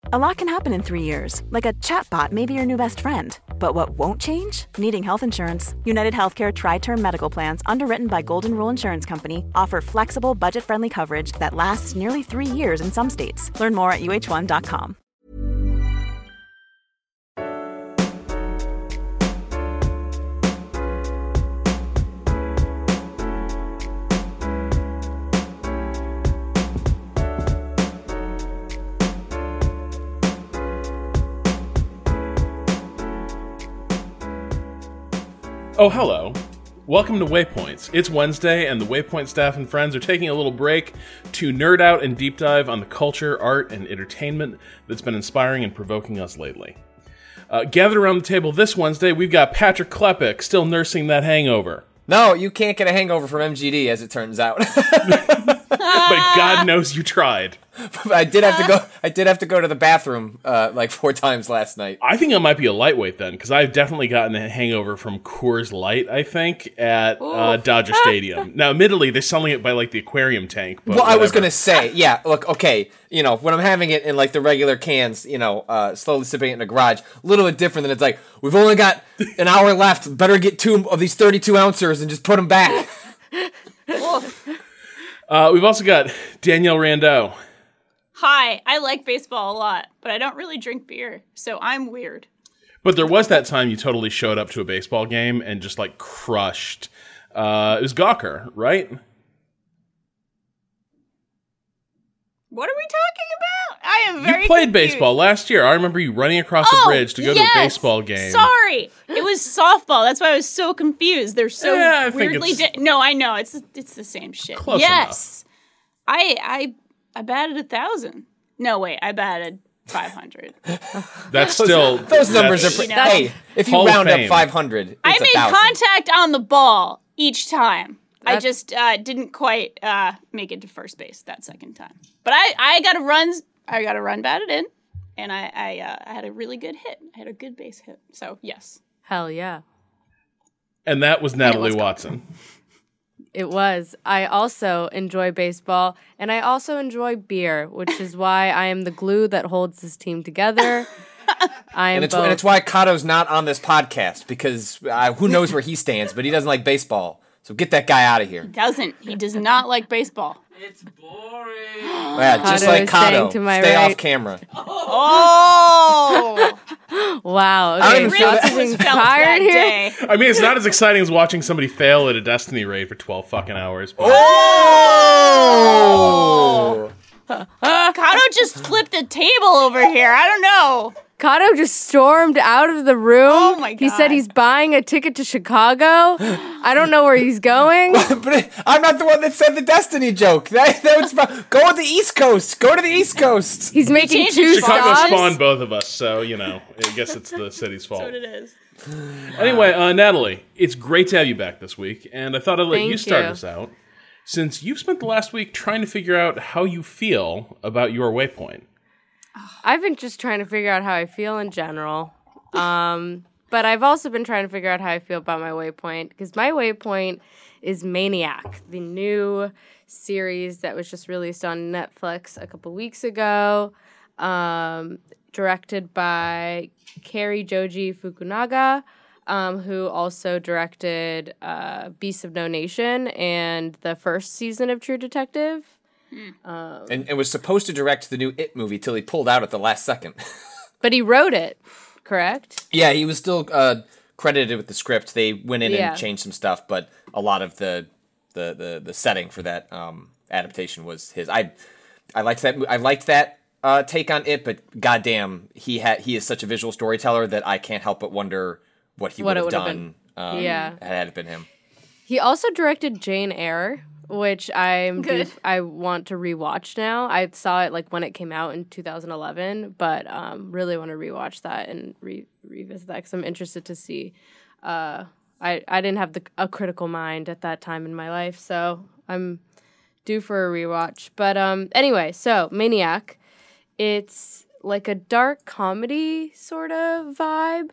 A lot can happen in 3 years, like a chatbot may be your new best friend. But what won't change? Needing health insurance. United Healthcare Tri-Term Medical Plans, underwritten by Golden Rule Insurance Company, offer flexible, budget-friendly coverage that lasts nearly 3 years in some states. Learn more at uh1.com. Oh, hello. Welcome to Waypoints. It's Wednesday, and the Waypoint staff and friends are taking a little break to nerd out and deep dive on the culture, art, and entertainment that's been inspiring and provoking us lately. Gathered around the table this Wednesday, we've got Patrick Klepek, still nursing that hangover. No, you can't get a hangover from MGD, as it turns out. But God knows you tried. I did have to go to the bathroom like 4 times last night. I think I might be a lightweight then, because I've definitely gotten a hangover from Coors Light, I think, at Dodger Stadium. Now, admittedly, they're selling it by like the aquarium tank. But well, whatever. I was going to say, yeah, look, okay, you know, when I'm having it in like the regular cans, you know, slowly sipping it in the garage, a little bit different than it's like, we've only got an hour left, better get 2 of these 32 ounces and just put them back. We've also got Danielle Rando. Hi, I like baseball a lot, but I don't really drink beer, so I'm weird. But there was that time you totally showed up to a baseball game and just like crushed. It was Gawker, right? What are we talking about? I am very You played confused. baseball last year. I remember you running across a bridge to go to a baseball game. Sorry, it was softball. That's why I was so confused. They're so I think weirdly. it's No, I know it's the same shit. close Yes, I batted 1,000. No, wait, I batted 500. That's still Those numbers are pretty. You know. Hey, if you Hall of round up Fame. 500, it's I made 1,000. contact on the ball each time. I just didn't quite make it to first base that second time. But I got a run batted in, and I had a really good hit. I had a good base hit. So yes. Hell yeah. And that was Natalie Watson. It was. I also enjoy baseball, and I also enjoy beer, which is why I am the glue that holds this team together. And it's why Kato's not on this podcast, because who knows where he stands, but he doesn't like baseball. So get that guy out of here. He does not like baseball. It's boring. Yeah, just Kato like is Kato. saying to my Stay right. off camera. Oh, Wow. I don't Okay, even feel shots that- are being felt fired that here. day. I mean, it's not as exciting as watching somebody fail at a Destiny raid for 12 fucking hours. But Oh! Kato just flipped a table over here. I don't know. Kato just stormed out of the room. Oh my He said God. he's buying a ticket to Chicago. I don't know where he's going. But I'm not the one that said the Destiny joke. That was go to the East Coast. Go to the East Coast. He's making changed 2 his Chicago stops. spawned both of us, so, you know, I guess it's the city's fault. That's what it is. Anyway, Natalie, it's great to have you back this week, and I thought I'd let Thank you start you. us out, since you've spent the last week trying to figure out how you feel about your waypoint. I've been just trying to figure out how I feel in general. But I've also been trying to figure out how I feel about my waypoint, because my waypoint is Maniac, the new series that was just released on Netflix a couple weeks ago, directed by Kari Joji Fukunaga, who also directed Beasts of No Nation and the first season of True Detective. And was supposed to direct the new It movie till he pulled out at the last second. But he wrote it, correct? Yeah, he was still credited with the script. They went in Yeah. and changed some stuff, but a lot of the setting for that adaptation was his. I liked that. I liked that take on it, but goddamn, he is such a visual storyteller that I can't help but wonder what he would have done. Had it been him. He also directed Jane Eyre, which I want to rewatch now. I saw it like when it came out in 2011, but really want to rewatch that and revisit that because I'm interested to see. I didn't have a critical mind at that time in my life, so I'm due for a rewatch. But anyway, so Maniac, it's like a dark comedy sort of vibe,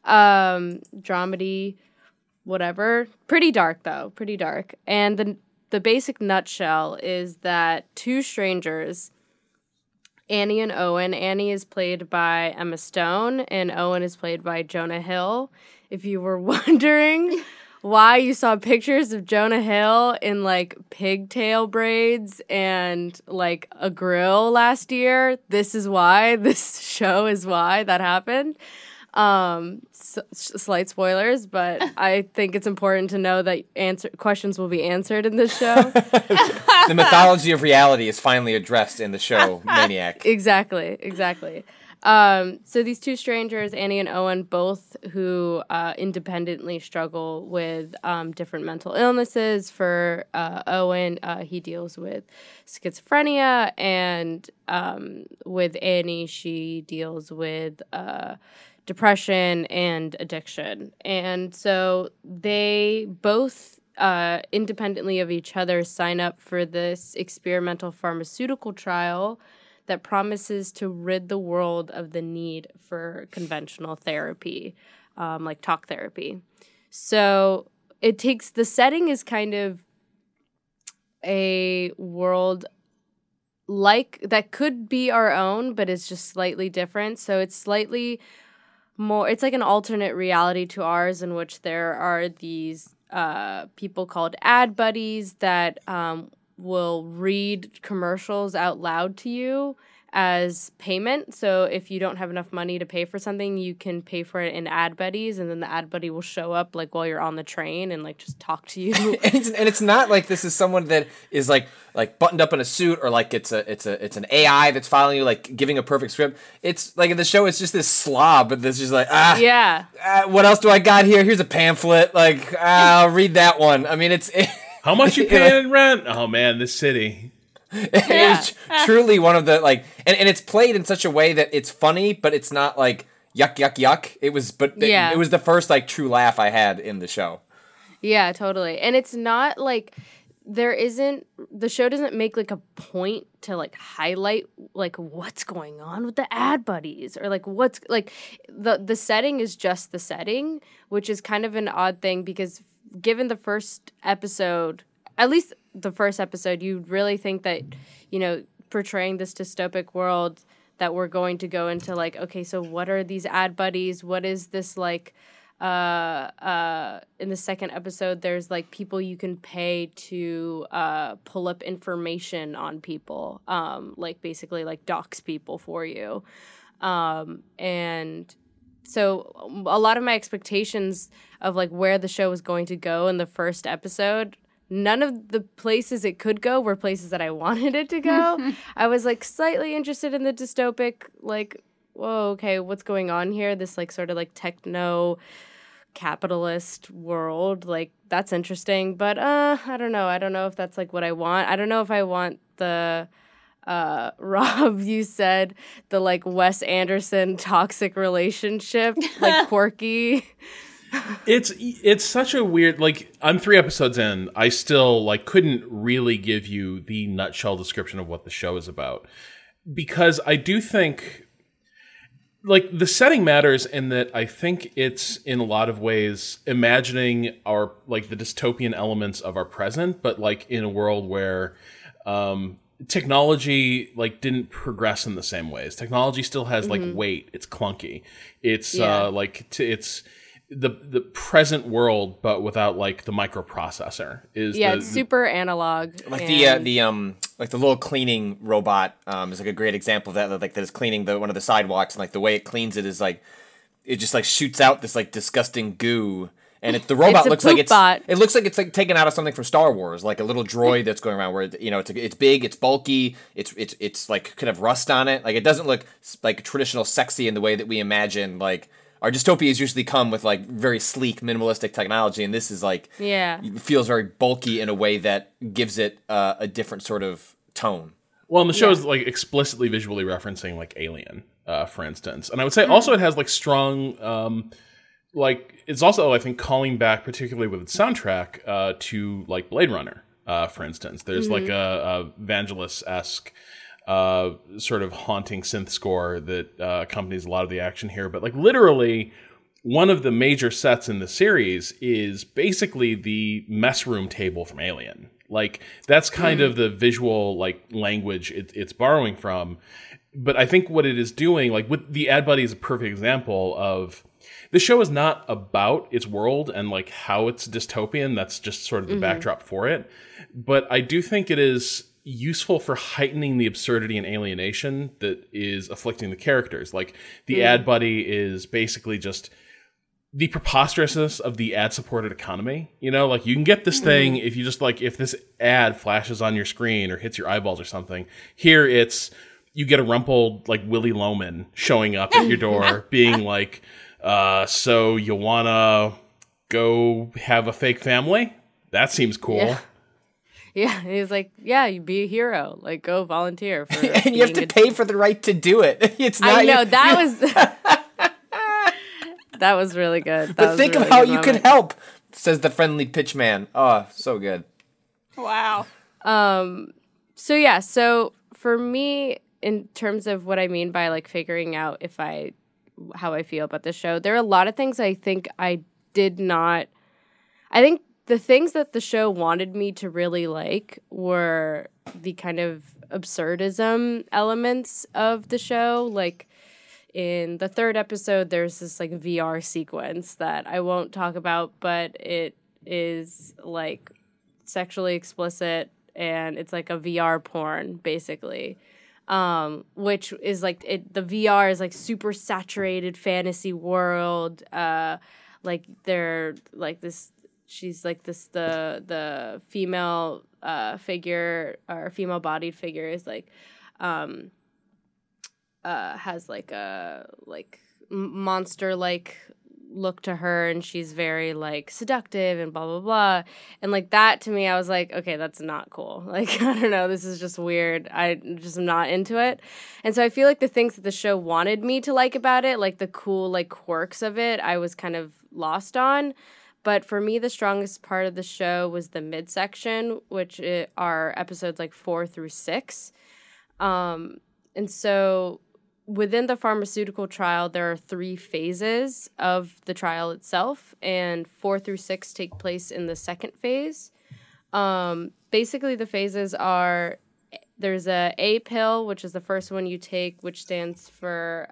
dramedy, whatever. Pretty dark though, pretty dark. And the basic nutshell is that two strangers Annie and Owen. Annie is played by Emma Stone, and Owen is played by Jonah Hill. If you were wondering why you saw pictures of Jonah Hill in like pigtail braids and like a grill last year, this is why. This show is why that happened. Slight spoilers, but I think it's important to know that questions will be answered in this show. The mythology of reality is finally addressed in the show Maniac. Exactly. So these two strangers, Annie and Owen, both who independently struggle with different mental illnesses. For Owen, he deals with schizophrenia, and with Annie, she deals with depression and addiction. And so they both independently of each other sign up for this experimental pharmaceutical trial that promises to rid the world of the need for conventional therapy, like talk therapy. So the setting is kind of a world like that could be our own, but it's just slightly different. So it's slightly more, it's like an alternate reality to ours, in which there are these people called ad buddies that will read commercials out loud to you as payment. So if you don't have enough money to pay for something, you can pay for it in ad buddies, and then the ad buddy will show up like while you're on the train and like just talk to you. and it's not like this is someone that is like buttoned up in a suit, or like it's an AI that's following you, like giving a perfect script. It's like in the show, it's just this slob, but this is like what else do I got here? Here's a pamphlet. Like I'll read that one. I mean, how much you paying in rent? Oh man, this city. It was truly one of the like, and it's played in such a way that it's funny, but it's not like yuck yuck yuck. It was the first like true laugh I had in the show. Yeah, totally. And it's not like the show doesn't make like a point to like highlight like what's going on with the ad buddies, or like what's like the setting is just the setting, which is kind of an odd thing, because given the first episode, at least the first episode, you'd really think that, you know, portraying this dystopic world, that we're going to go into like, okay, so what are these ad buddies? What is this like? In the second episode, there's like people you can pay to pull up information on people, like basically like dox people for you. And so a lot of my expectations of like where the show was going to go in the first episode, none of the places it could go were places that I wanted it to go. I was like slightly interested in the dystopic, like, whoa, okay, what's going on here? This like sort of like techno capitalist world, like that's interesting. But I don't know. I don't know if that's like what I want. I don't know if I want the Rob, you said the like Wes Anderson toxic relationship, like quirky. It's such a weird, like, I'm 3 episodes in, I still like couldn't really give you the nutshell description of what the show is about, because I do think like the setting matters, in that I think it's in a lot of ways imagining our like the dystopian elements of our present, but like in a world where technology like didn't progress in the same ways. Technology still has like weight. It's clunky. It's it's the present world, but without like the microprocessor. It's super analog. Like like the little cleaning robot is like a great example of that. Like that is cleaning one of the sidewalks, and like the way it cleans it is like it just like shoots out this like disgusting goo. And the robot looks like it looks like it's like taken out of something from Star Wars, like a little droid that's going around where, you know, it's big, it's bulky, it's like could have rust on it. Like it doesn't look like traditional sexy in the way that we imagine. Like our dystopias usually come with like very sleek, minimalistic technology, and this is like feels very bulky in a way that gives it a different sort of tone. Well, and the show is like explicitly visually referencing like Alien, for instance, and I would say also it has like strong. Like, it's also, I think, calling back, particularly with its soundtrack, to, like, Blade Runner, for instance. There's, like, a Vangelis-esque sort of haunting synth score that accompanies a lot of the action here. But, like, literally, one of the major sets in the series is basically the mess room table from Alien. Like, that's kind of the visual, like, language it's borrowing from. But I think what it is doing, like with the Ad Buddy is a perfect example of, the show is not about its world and like how it's dystopian. That's just sort of the backdrop for it. But I do think it is useful for heightening the absurdity and alienation that is afflicting the characters. Like the Ad Buddy is basically just the preposterousness of the ad-supported economy. You know, like you can get this thing if you just like, if this ad flashes on your screen or hits your eyeballs or something. Here it's, you get a rumpled like Willy Loman showing up at your door being like, so you wanna go have a fake family? That seems cool. Yeah, he was like, yeah, you be a hero. Like, go volunteer. For and you have to pay for the right to do it. It's not. I know, that was... that was really good. But think of how you can help, says the friendly pitch man. Oh, so good. Wow. So yeah, so for me, in terms of what I mean by like figuring out how I feel about the show, there are a lot of things I think I think the things that the show wanted me to really like were the kind of absurdism elements of the show. Like in the third episode, there's this like VR sequence that I won't talk about, but it is like sexually explicit and it's like a VR porn basically. Which is like the VR is like super saturated fantasy world. Like they're like this. She's like this. The female figure or female bodied figure is like, has like a monster like look to her, and she's very like seductive and blah blah blah, and like that to me I was like, okay, that's not cool. Like I don't know, this is just weird. I just am not into it. And so I feel like the things that the show wanted me to like about it, like the cool like quirks of it, I was kind of lost on. But for me, the strongest part of the show was the midsection, which are episodes like 4 through 6. And so within the pharmaceutical trial, there are 3 phases of the trial itself, and 4 through 6 take place in the second phase. Basically, the phases are, there's a pill, which is the first one you take, which stands for,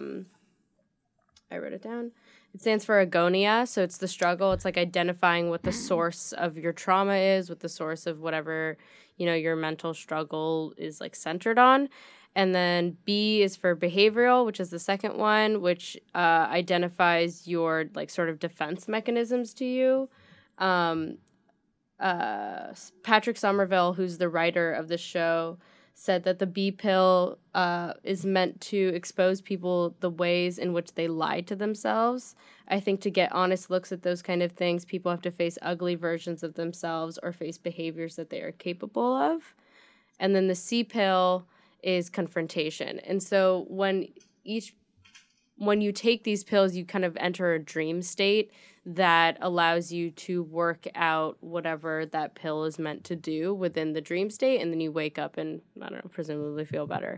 I wrote it down. It stands for agonia, so it's the struggle. It's like identifying what the source of your trauma is, what the source of whatever, you know, your mental struggle is like centered on. And then B is for behavioral, which is the second one, which identifies your like sort of defense mechanisms to you. Patrick Somerville, who's the writer of the show, said that the B pill is meant to expose people the ways in which they lie to themselves. I think to get honest looks at those kind of things, people have to face ugly versions of themselves or face behaviors that they are capable of. And then the C pill is confrontation. And so when you take these pills, you kind of enter a dream state that allows you to work out whatever that pill is meant to do within the dream state, and then you wake up and, I don't know, presumably feel better.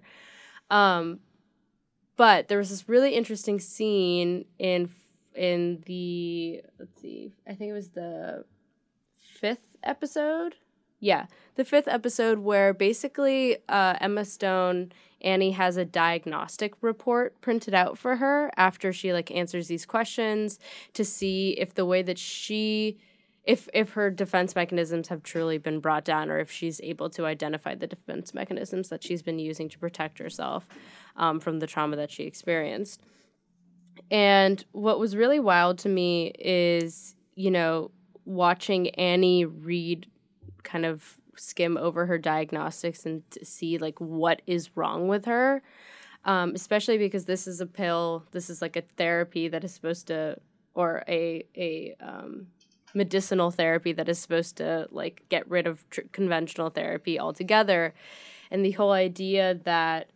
But there was this really interesting scene in the, let's see, I think it was the 5th episode. Yeah, the 5th episode where basically Emma Stone, Annie has a diagnostic report printed out for her after she like answers these questions to see if the way that if her defense mechanisms have truly been brought down, or if she's able to identify the defense mechanisms that she's been using to protect herself from the trauma that she experienced. And what was really wild to me is, you know, watching Annie read, kind of skim over her diagnostics and to see like what is wrong with her, especially because this is a pill, this is like a therapy that is supposed to, or a medicinal therapy that is supposed to like get rid of conventional therapy altogether. And the whole idea that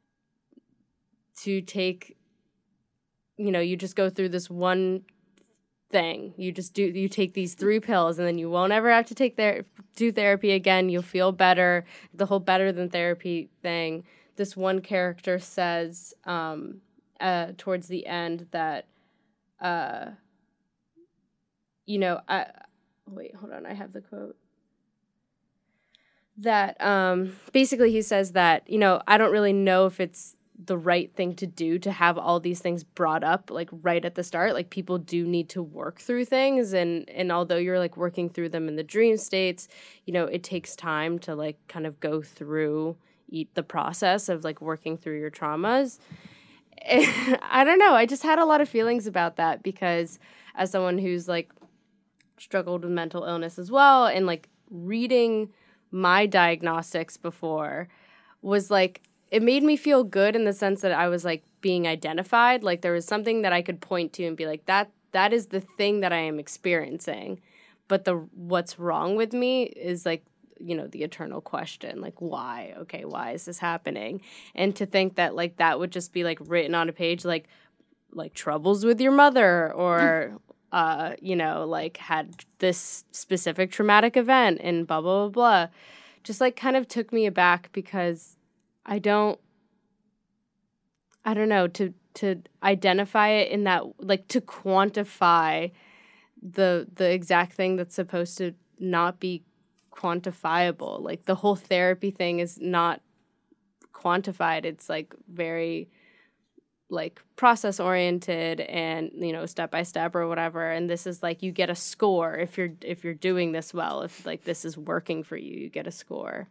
to take, you know, you just go through this one thing. You take these 3 pills and then you won't ever have to do therapy again. You'll feel better. The whole better than therapy thing. This one character says towards the end that, you know, wait, hold on. I have the quote. That basically he says that, you know, I don't really know if it's the right thing to do to have all these things brought up like right at the start. Like people do need to work through things, and although you're like working through them in the dream states, you know, it takes time to like kind of go through the process of like working through your traumas. I don't know, I just had a lot of feelings about that, because as someone who's like struggled with mental illness as well, and like reading my diagnostics before was like, it made me feel good in the sense that I was like being identified. Like there was something that I could point to and be like, that is the thing that I am experiencing. But what's wrong with me is like, you know, the eternal question, like why? Okay, why is this happening? And to think that like that would just be like written on a page, like troubles with your mother, or you know, like had this specific traumatic event and blah blah blah blah, just like kind of took me aback, because I don't know, to identify it in that, like to quantify the exact thing that's supposed to not be quantifiable. Like the whole therapy thing is not quantified. It's like very like process oriented and, you know, step by step or whatever. And this is like, you get a score if you're doing this well. If like this is working for you, you get a score.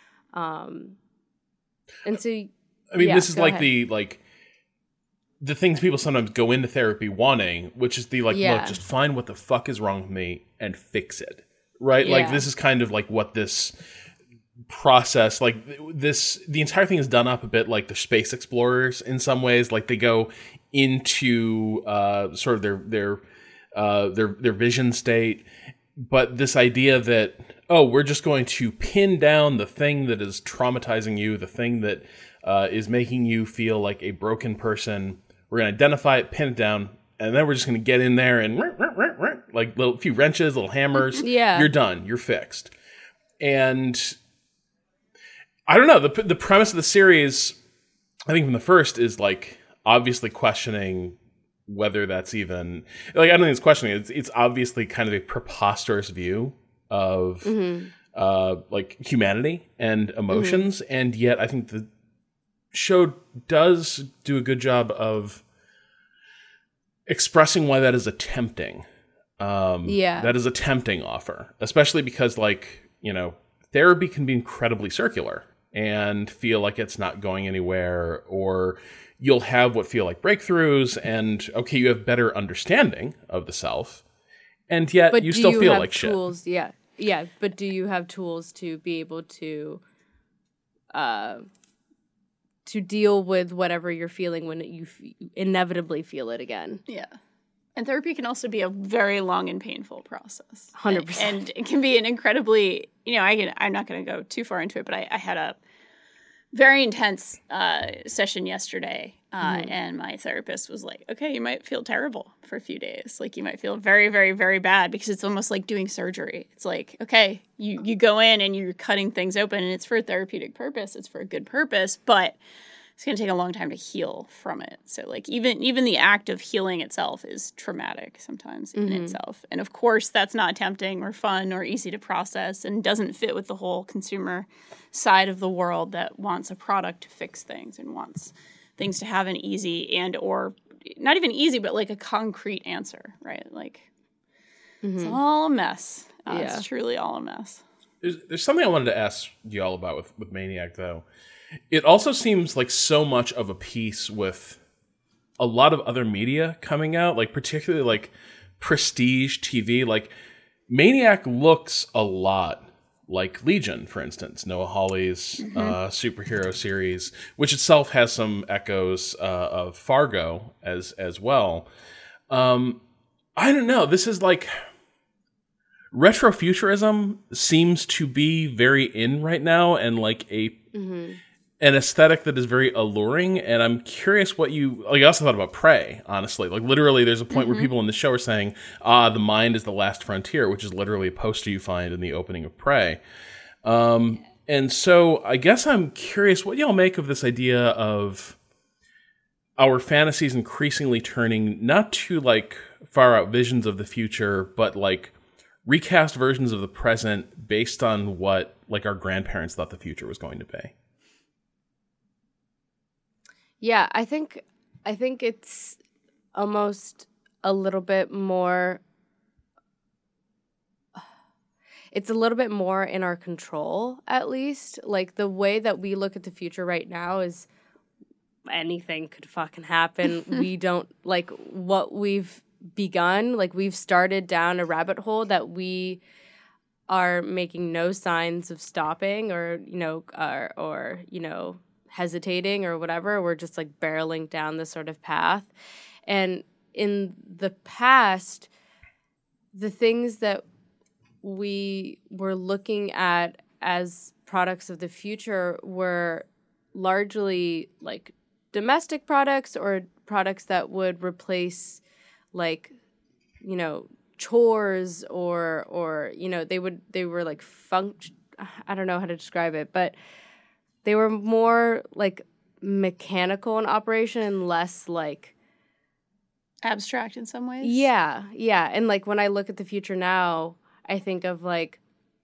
And so, I mean, yeah, this is like ahead. the things people sometimes go into therapy wanting, which is the like, Yeah. look, just find what the fuck is wrong with me and fix it, right? Yeah. Like this is kind of like what this process, like the entire thing is done up a bit like the space explorers in some ways. Like they go into sort of their vision state, but this idea that, oh, we're just going to pin down the thing that is traumatizing you, the thing that is making you feel like a broken person. We're going to identify it, pin it down, and then we're just going to get in there and like a few wrenches, little hammers. Yeah. You're done. You're fixed. And I don't know. The premise of the series, I think from the first, is like obviously questioning whether that's even like, I don't think it's questioning. It's obviously kind of a preposterous view of like humanity and emotions, and yet I think the show does do a good job of expressing why that is a tempting that is a tempting offer, especially because, like, you know, therapy can be incredibly circular and feel like it's not going anywhere, or you'll have what feel like breakthroughs and, okay, you have better understanding of the self, and yet But you do still you feel have like tools? shit. Yeah. But do you have tools to be able to deal with whatever you're feeling when you inevitably feel it again? Yeah. And therapy can also be a very long and painful process. 100%. And it can be an incredibly, you know, I'm not going to go too far into it, but I had a very intense session yesterday, and my therapist was like, okay, you might feel terrible for a few days. Like, you might feel very, very, very bad, because it's almost like doing surgery. It's like, okay, you go in and you're cutting things open, and it's for a therapeutic purpose. It's for a good purpose, but it's going to take a long time to heal from it. So, like, even the act of healing itself is traumatic sometimes in itself. And, of course, that's not tempting or fun or easy to process, and doesn't fit with the whole consumer side of the world that wants a product to fix things and wants things to have an easy and or not even easy, but like a concrete answer, right? Like, it's all a mess. It's truly all a mess. There's something I wanted to ask you all about with Maniac, though. It also seems like so much of a piece with a lot of other media coming out, like particularly like prestige TV. Like Maniac looks a lot like Legion, for instance, Noah Hawley's superhero series, which itself has some echoes of Fargo as well. I don't know. This is like retrofuturism seems to be very in right now, and like an aesthetic that is very alluring, and I'm curious what you like. I also thought about Prey, honestly. Like, literally, there's a point where people in the show are saying, the mind is the last frontier, which is literally a poster you find in the opening of Prey. And so I guess I'm curious what y'all make of this idea of our fantasies increasingly turning not to like far out visions of the future, but like recast versions of the present based on what like our grandparents thought the future was going to be. Yeah, I think it's almost a little bit more. It's a little bit more in our control, at least. Like, the way that we look at the future right now is anything could fucking happen. We don't, like, what we've begun, like, we've started down a rabbit hole that we are making no signs of stopping or hesitating or whatever. We're just, like, barreling down this sort of path. And in the past, the things that we were looking at as products of the future were largely like domestic products or products that would replace like, you know, chores or you know, they were like I don't know how to describe it, but they were more like mechanical in operation and less like abstract in some ways. Yeah. And like when I look at the future now, I think of like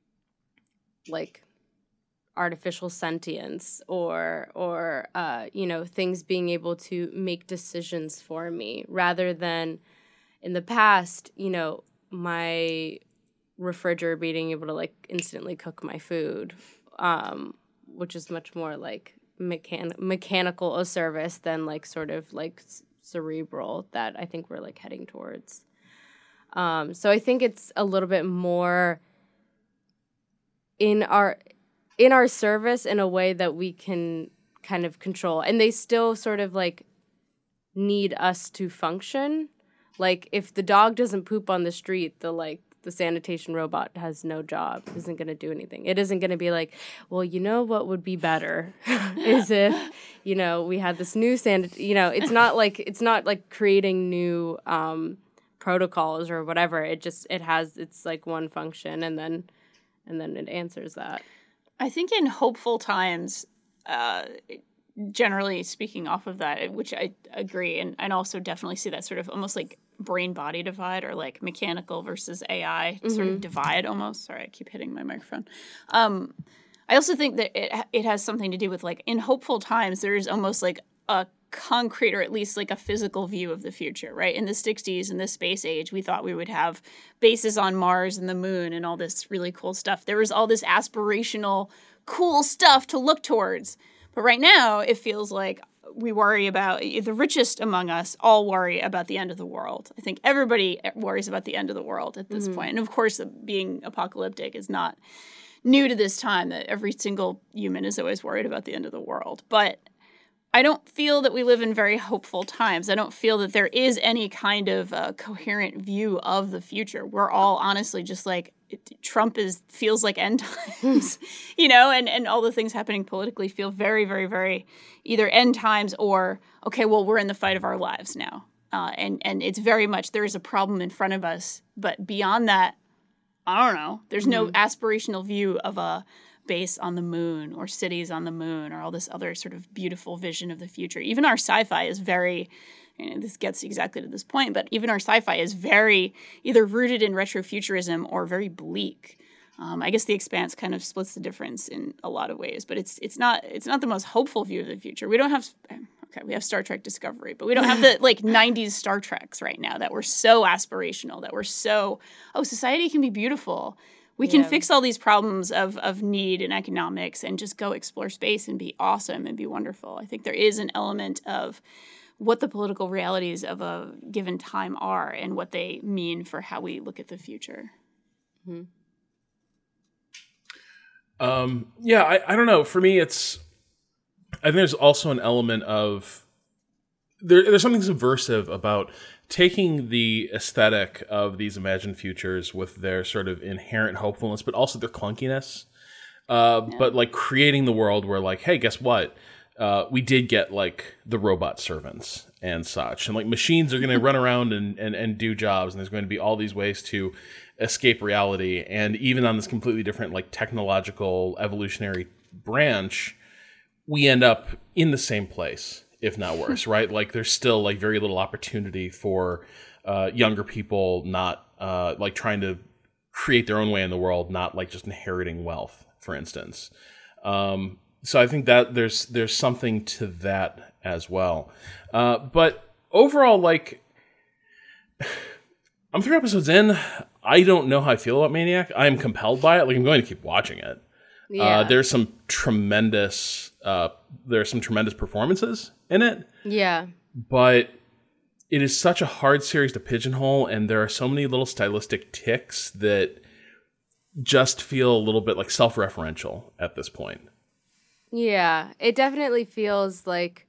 artificial sentience or you know, things being able to make decisions for me rather than in the past, you know, my refrigerator being able to like instantly cook my food, which is much more like mechanical a service than like sort of like cerebral that I think we're like heading towards. So I think it's a little bit more in our service in a way that we can kind of control. And they still sort of like need us to function. Like if the dog doesn't poop on the street, the sanitation robot has no job, isn't going to do anything. It isn't going to be like, well, you know what would be better is if, you know, we had this new you know, it's not like creating new protocols or whatever. It's like one function and then it answers that. I think in hopeful times, generally speaking off of that, which I agree, and also definitely see that sort of almost like brain-body divide or like mechanical versus AI sort of divide almost. Sorry, I keep hitting my microphone. I also think that it has something to do with like in hopeful times, there is almost like a concrete or at least like a physical view of the future, right? In the 60s, in the space age, we thought we would have bases on Mars and the moon and all this really cool stuff. There was all this aspirational, cool stuff to look towards. But right now, it feels like we worry about, the richest among us all worry about the end of the world. I think everybody worries about the end of the world at this point. And of course, being apocalyptic is not new to this time, that every single human is always worried about the end of the world. But I don't feel that we live in very hopeful times. I don't feel that there is any kind of coherent view of the future. We're all honestly just like, Trump feels like end times, you know, and all the things happening politically feel very, very, very either end times or, okay, well, we're in the fight of our lives now. And it's very much, there is a problem in front of us. But beyond that, I don't know. There's no aspirational view of a base on the moon or cities on the moon or all this other sort of beautiful vision of the future. Even our sci-fi is very, you know, this gets exactly to this point, but even our sci-fi is very either rooted in retrofuturism or very bleak. I guess The Expanse kind of splits the difference in a lot of ways, but it's not the most hopeful view of the future. We don't have, okay, we have Star Trek Discovery, but we don't have the like 90s Star Treks right now that were so aspirational, that were so, society can be beautiful. We can fix all these problems of need and economics and just go explore space and be awesome and be wonderful. I think there is an element of what the political realities of a given time are and what they mean for how we look at the future. I don't know. For me, I think there's also an element of, there's something subversive about taking the aesthetic of these imagined futures with their sort of inherent hopefulness, but also their clunkiness. But like creating the world where like, hey, guess what? We did get like the robot servants and such. And like machines are going to run around and do jobs. And there's going to be all these ways to escape reality. And even on this completely different like technological evolutionary branch, we end up in the same place, if not worse, right? Like there's still like very little opportunity for younger people not like trying to create their own way in the world, not like just inheriting wealth, for instance. So I think that there's something to that as well. But overall, like, I'm 3 episodes in. I don't know how I feel about Maniac. I am compelled by it. Like, I'm going to keep watching it. Yeah. There's some tremendous performances in it. Yeah. But it is such a hard series to pigeonhole, and there are so many little stylistic ticks that just feel a little bit like self-referential at this point. Yeah, it definitely feels like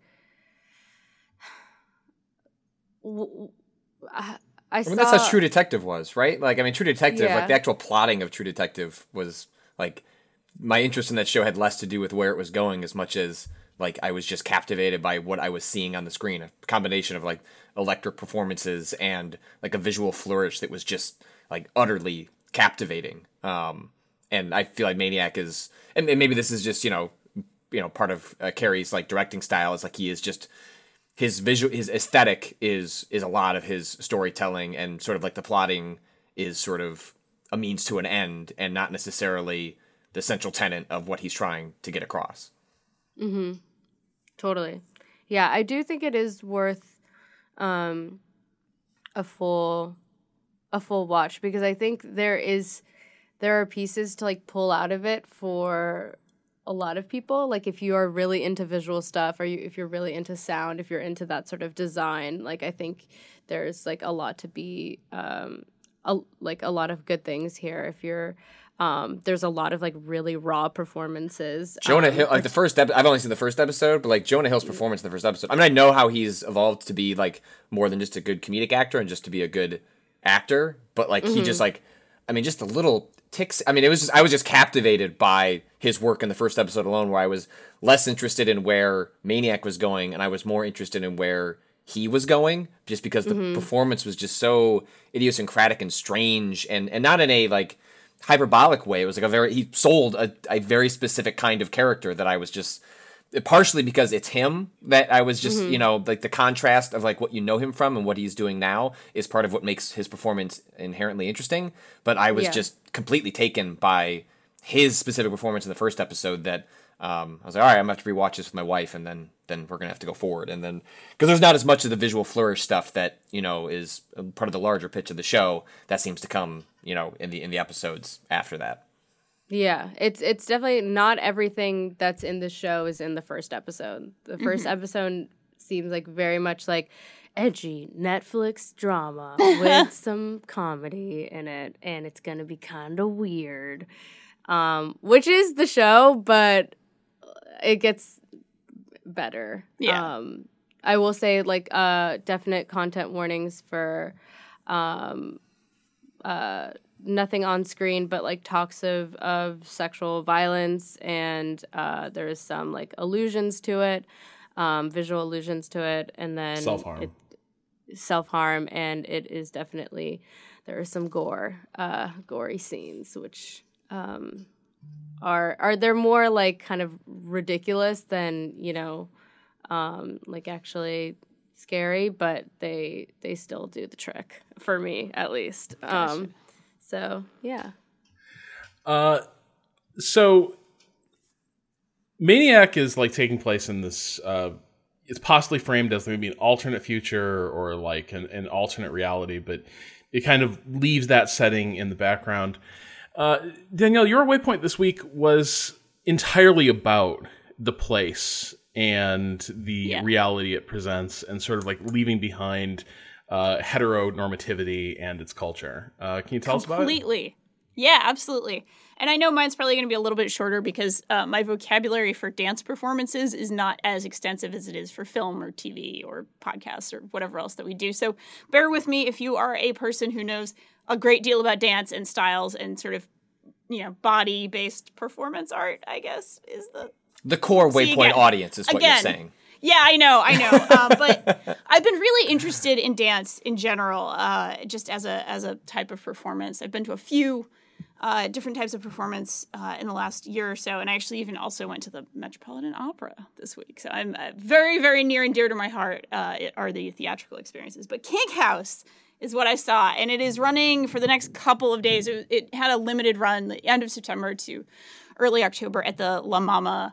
I mean, that's how True Detective was, right? Like, I mean, True Detective, Yeah. like the actual plotting of True Detective was like, my interest in that show had less to do with where it was going as much as like I was just captivated by what I was seeing on the screen. A combination of like electric performances and like a visual flourish that was just like utterly captivating. And I feel like Maniac is, and maybe this is just, you know, part of Carey's like directing style is like he is just his aesthetic is a lot of his storytelling, and sort of like the plotting is sort of a means to an end and not necessarily the central tenet of what he's trying to get across. Mm-hmm. Totally. Yeah, I do think it is worth a full watch, because I think there are pieces to like pull out of it for a lot of people. Like, if you are really into visual stuff, or if you're really into sound, if you're into that sort of design, like, I think there's like a lot to be a lot of good things here. If you're there's a lot of like really raw performances. Jonah Hill, like I've only seen the first episode, but like Jonah Hill's performance in the first episode. I mean, I know how he's evolved to be like more than just a good comedic actor and just to be a good actor, but like he just like, I mean, just the little ticks. I mean, I was just captivated by his work in the first episode alone, where I was less interested in where Maniac was going, and I was more interested in where he was going, just because the performance was just so idiosyncratic and strange, and not in a like hyperbolic way. It was like he sold a very specific kind of character that I was just, partially because it's him, that I was just, you know, like the contrast of like what you know him from and what he's doing now is part of what makes his performance inherently interesting. But I was just completely taken by his specific performance in the first episode that I was like, all right, I'm going to have to rewatch this with my wife, and then we're going to have to go forward. And then, because there's not as much of the visual flourish stuff that, you know, is part of the larger pitch of the show, that seems to come, you know, in the episodes after that. Yeah, it's definitely not everything that's in the show is in the first episode. The first episode seems like very much like edgy Netflix drama with some comedy in it, and it's going to be kind of weird, which is the show, but it gets better. Yeah. I will say, like, definite content warnings for nothing on screen, but like talks of sexual violence, and there's some like allusions to it, visual allusions to it, and then self-harm, and it is definitely, there is some gory scenes, which are they're more like kind of ridiculous than, you know, like actually scary, but they still do the trick for me, at least. Gotcha. So yeah. So Maniac is like taking place in this. It's possibly framed as maybe an alternate future or like an alternate reality, but it kind of leaves that setting in the background. Danielle, your waypoint this week was entirely about the place and the reality it presents, and sort of like leaving behind heteronormativity and its culture. Can you tell us about it? Completely. Yeah, absolutely. And I know mine's probably going to be a little bit shorter because my vocabulary for dance performances is not as extensive as it is for film or TV or podcasts or whatever else that we do. So bear with me if you are a person who knows a great deal about dance and styles and sort of, you know, body-based performance art, I guess, is the core Waypoint audience is what you're saying. Yeah, I know. But I've been really interested in dance in general, just as a type of performance. I've been to a few different types of performance in the last year or so, and I actually even also went to the Metropolitan Opera this week. So I'm very, very near and dear to my heart are the theatrical experiences. But Kink House is what I saw, and it is running for the next couple of days. It had a limited run, the end of September to early October at the La Mama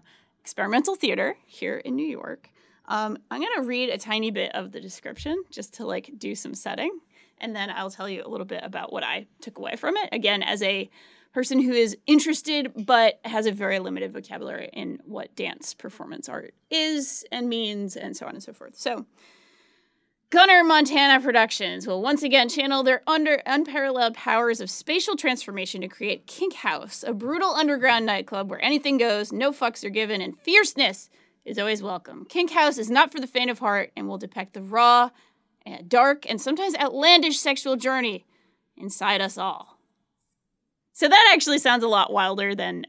experimental theater here in New York. I'm going to read a tiny bit of the description just to like do some setting, and then I'll tell you a little bit about what I took away from it. Again, as a person who is interested but has a very limited vocabulary in what dance performance art is and means, and so on and so forth. So, Gunner Montana Productions will once again channel their unparalleled powers of spatial transformation to create Kink House, a brutal underground nightclub where anything goes, no fucks are given, and fierceness is always welcome. Kink House is not for the faint of heart and will depict the raw, dark, and sometimes outlandish sexual journey inside us all. So that actually sounds a lot wilder than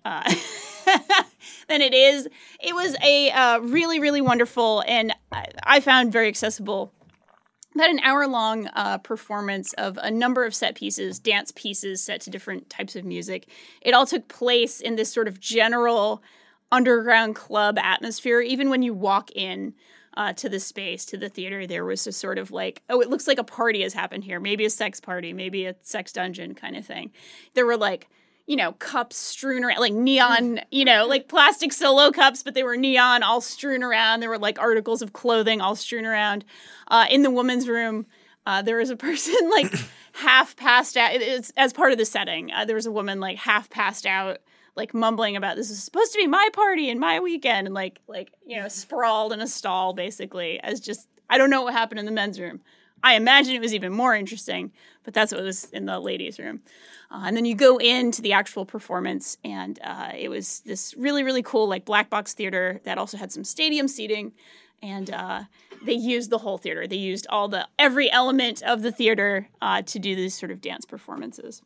than it is. It was a really, really wonderful, and I found very accessible, about an hour-long performance of a number of set pieces, dance pieces set to different types of music. It all took place in this sort of general underground club atmosphere. Even when you walk in to the space, to the theater, there was a sort of like, oh, it looks like a party has happened here. Maybe a sex party, maybe a sex dungeon kind of thing. There were like, you know, cups strewn around, like neon, you know, like plastic Solo cups, but they were neon, all strewn around. There were like articles of clothing all strewn around. In the women's room, there was a person like half passed out. It's as part of the setting. There was a woman like half passed out, like mumbling about, this is supposed to be my party and my weekend, and like you know, sprawled in a stall basically, as just, I don't know what happened in the men's room. I imagine it was even more interesting, but that's what was in the ladies' room. And then you go into the actual performance, and it was this really, really cool, like, black box theater that also had some stadium seating, and they used the whole theater. They used every element of the theater to do these sort of dance performances.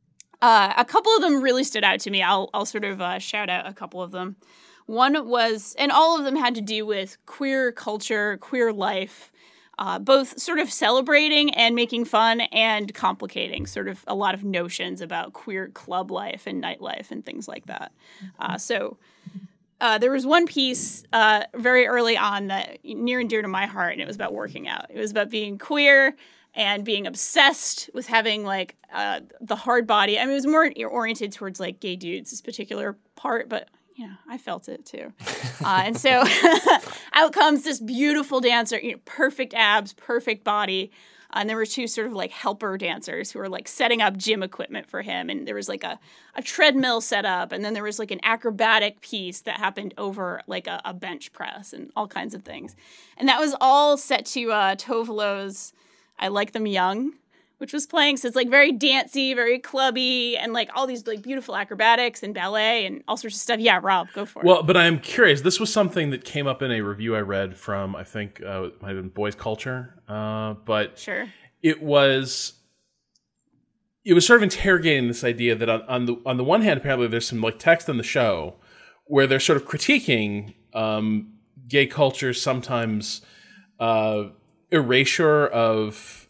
A couple of them really stood out to me. I'll sort of shout out a couple of them. One was, and all of them had to do with queer culture, queer life, both sort of celebrating and making fun and complicating sort of a lot of notions about queer club life and nightlife and things like that. So there was one piece very early on that near and dear to my heart, and it was about working out. It was about being queer and being obsessed with having like the hard body. I mean, it was more oriented towards like gay dudes, this particular part, but you know, I felt it too. And so out comes this beautiful dancer, you know, perfect abs, perfect body. And there were two sort of like helper dancers who were like setting up gym equipment for him. And there was like a treadmill set up. And then there was like an acrobatic piece that happened over like a bench press and all kinds of things. And that was all set to Tove Lo's I Like Them Young, which was playing. So it's like very dancey, very clubby, and like all these like beautiful acrobatics and ballet and all sorts of stuff. Yeah, Rob, go for it. Well, but I'm curious. This was something that came up in a review I read from, I think, it might have been Boys Culture. But sure, it was sort of interrogating this idea that on the one hand, apparently there's some like text in the show where they're sort of critiquing gay culture's sometimes erasure of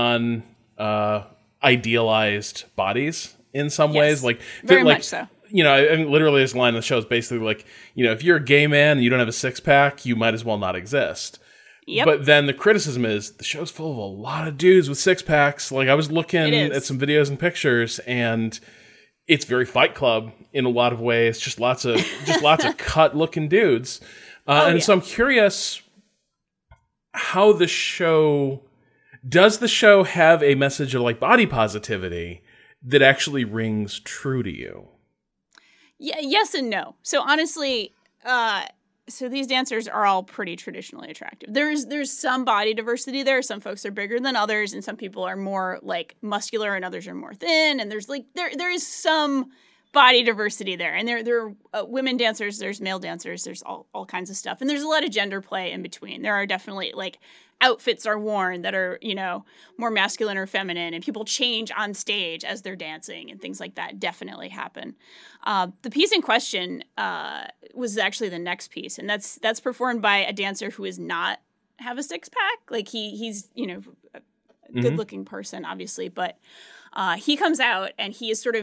idealized bodies in some ways, like very like, much so. You know, I mean, literally, this line in the show is basically like, you know, if you're a gay man and you don't have a six pack, you might as well not exist. Yep. But then the criticism is the show's full of a lot of dudes with six packs. Like I was looking at some videos and pictures, and it's very Fight Club in a lot of ways. Just lots of cut looking dudes. So I'm curious how the show. Does the show have a message of like body positivity that actually rings true to you? Yeah, yes and no. So honestly, so these dancers are all pretty traditionally attractive. There's some body diversity there. Some folks are bigger than others, and some people are more like muscular, and others are more thin. And there's like there is some body diversity there. And there are women dancers, there's male dancers, there's all kinds of stuff. And there's a lot of gender play in between. There are definitely like outfits are worn that are, you know, more masculine or feminine, and people change on stage as they're dancing and things like that definitely happen. The piece in question was actually the next piece, and that's performed by a dancer who is not have a six pack. Like he's, you know, a good looking person, obviously, but he comes out and he is sort of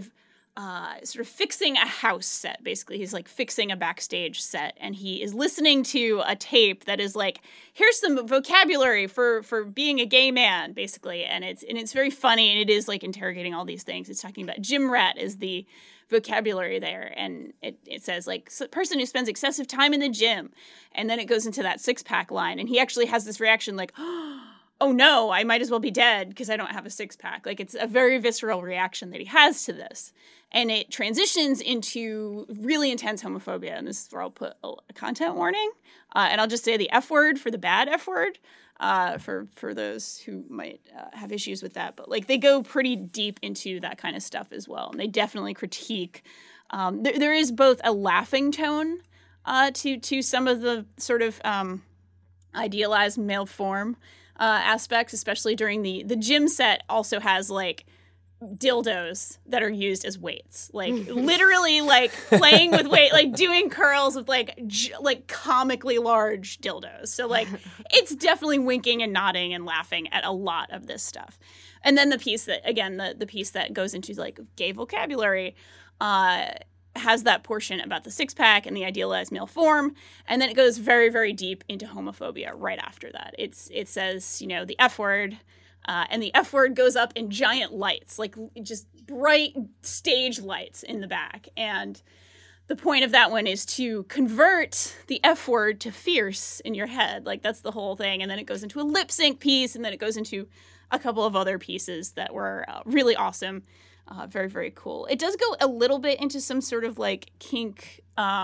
sort of fixing a house set, basically. He's like fixing a backstage set, and he is listening to a tape that is like, here's some vocabulary for being a gay man, basically. And it's very funny, and it is like interrogating all these things. It's talking about gym rat is the vocabulary there, and it says like person who spends excessive time in the gym, and then it goes into that 6-pack line, and he actually has this reaction like, oh no, I might as well be dead because I don't have a 6-pack. Like, it's a very visceral reaction that he has to this. And it transitions into really intense homophobia. And this is where I'll put a content warning. And I'll just say the F word for the bad F word for those who might have issues with that. But, like, they go pretty deep into that kind of stuff as well. And they definitely critique. There is both a laughing tone to some of the sort of idealized male form aspects, especially during the gym set also has, like, dildos that are used as weights, like literally like playing with weight, like doing curls with like comically large dildos. So like it's definitely winking and nodding and laughing at a lot of this stuff. And then the piece that, again, the piece that goes into like gay vocabulary has that portion about the 6-pack and the idealized male form, and then it goes very, very deep into homophobia right after that. It says, you know, the F word. And the F word goes up in giant lights, like just bright stage lights in the back. And the point of that one is to convert the F word to fierce in your head. Like, that's the whole thing. And then it goes into a lip sync piece, and then it goes into a couple of other pieces that were really awesome. Very, very cool. It does go a little bit into some sort of like kink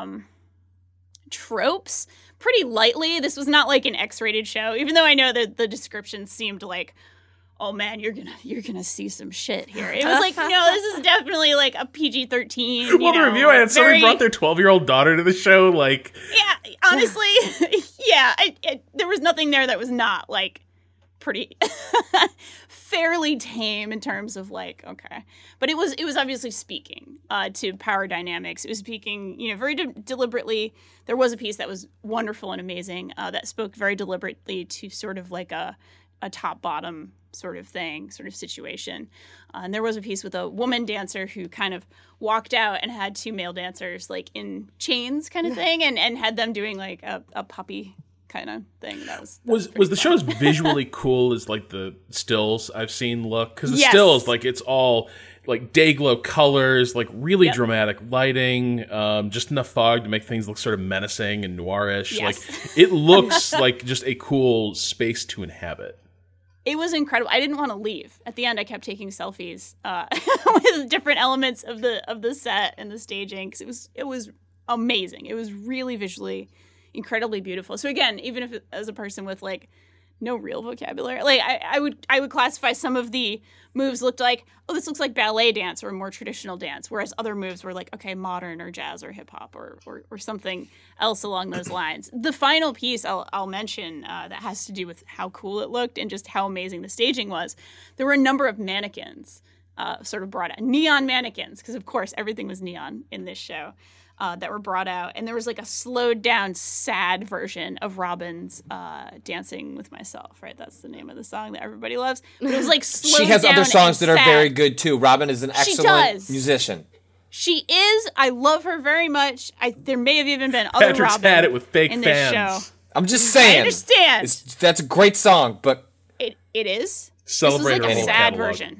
tropes pretty lightly. This was not like an X-rated show, even though I know that the description seemed like, oh man, you're gonna see some shit here. It was like, no, this is definitely like a PG-13. Well, the review I had, somebody brought their 12-year-old daughter to the show, like... Yeah, honestly, yeah, there was nothing there that was not, like, pretty... fairly tame in terms of, like, okay. But it was obviously speaking to power dynamics. It was speaking, you know, very deliberately. There was a piece that was wonderful and amazing that spoke very deliberately to sort of like a top-bottom sort of thing, sort of situation. And there was a piece with a woman dancer who kind of walked out and had 2 male dancers like in chains kind of thing, and had them doing like a puppy kind of thing. That was the show as visually cool as like the stills I've seen look? Because the stills, like, it's all like day glow colors, like really dramatic lighting, just enough fog to make things look sort of menacing and noirish. Yes. Like, it looks like just a cool space to inhabit. It was incredible. I didn't want to leave. At the end, I kept taking selfies with different elements of the set and the staging, because it was amazing. It was really visually incredibly beautiful. So again, even if as a person with like no real vocabulary, like I would classify some of the moves looked like, oh, this looks like ballet dance or more traditional dance, whereas other moves were like, okay, modern or jazz or hip hop or something else along those lines. The final piece I'll mention that has to do with how cool it looked and just how amazing the staging was. There were a number of mannequins sort of brought out, neon mannequins, because of course everything was neon in this show. That were brought out, and there was like a slowed down, sad version of Robin's "Dancing with Myself." Right, that's the name of the song that everybody loves. But it was like slowed down. She has other songs that sad. are very good too. Robin is an excellent musician. She is. I love her very much. There may have even been other Patrick's Robins had it with fake in this fans. show. I'm just saying. I understand. That's a great song, but it is. Celebrate this was like our a whole sad catalog. version.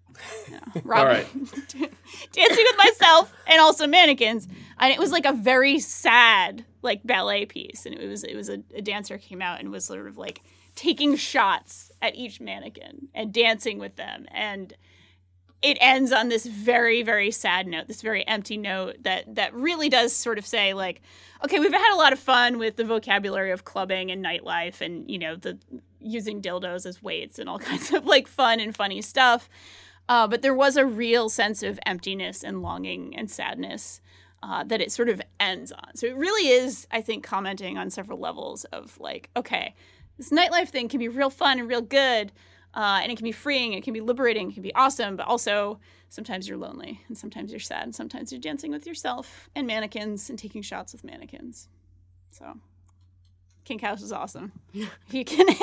Robin. All right. Dancing with Myself and also Mannequins. And it was like a very sad like ballet piece. And it was a dancer came out and was sort of like taking shots at each mannequin and dancing with them. And it ends on this very, very sad note, this very empty note that really does sort of say like, okay, we've had a lot of fun with the vocabulary of clubbing and nightlife and, you know, the using dildos as weights and all kinds of like fun and funny stuff. But there was a real sense of emptiness and longing and sadness that it sort of ends on. So it really is, I think, commenting on several levels of like, okay, this nightlife thing can be real fun and real good, and it can be freeing, it can be liberating, it can be awesome, but also sometimes you're lonely, and sometimes you're sad, and sometimes you're dancing with yourself and mannequins and taking shots with mannequins. So Kink House is awesome. If you can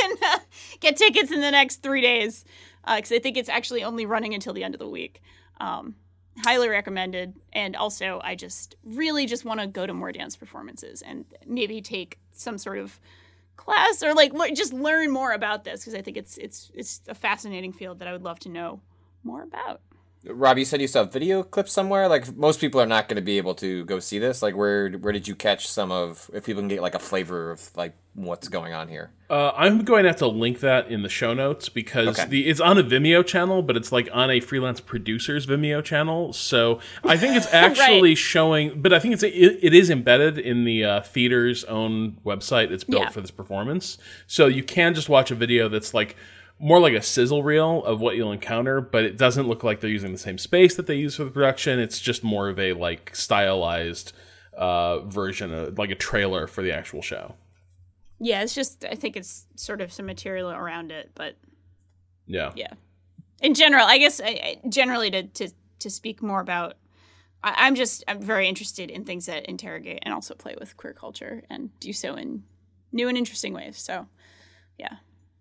get tickets in the next 3 days, because I think it's actually only running until the end of the week. highly recommended. And also, I just really just want to go to more dance performances and maybe take some sort of class or like just learn more about this, because I think it's a fascinating field that I would love to know more about. Rob, you said you saw video clips somewhere. Like, most people are not going to be able to go see this. Like, where did you catch some of, if people can get like a flavor of like what's going on here? I'm going to have to link that in the show notes because it's on a Vimeo channel, but it's like on a freelance producer's Vimeo channel. So I think it's actually showing, but I think it is embedded in the theater's own website. It's built for this performance. So you can just watch a video that's like more like a sizzle reel of what you'll encounter, but it doesn't look like they're using the same space that they use for the production. It's just more of a like stylized version of like a trailer for the actual show. Yeah, it's just, I think it's sort of some material around it, but yeah. In general, I guess generally to speak more about, I'm very interested in things that interrogate and also play with queer culture and do so in new and interesting ways. So, yeah.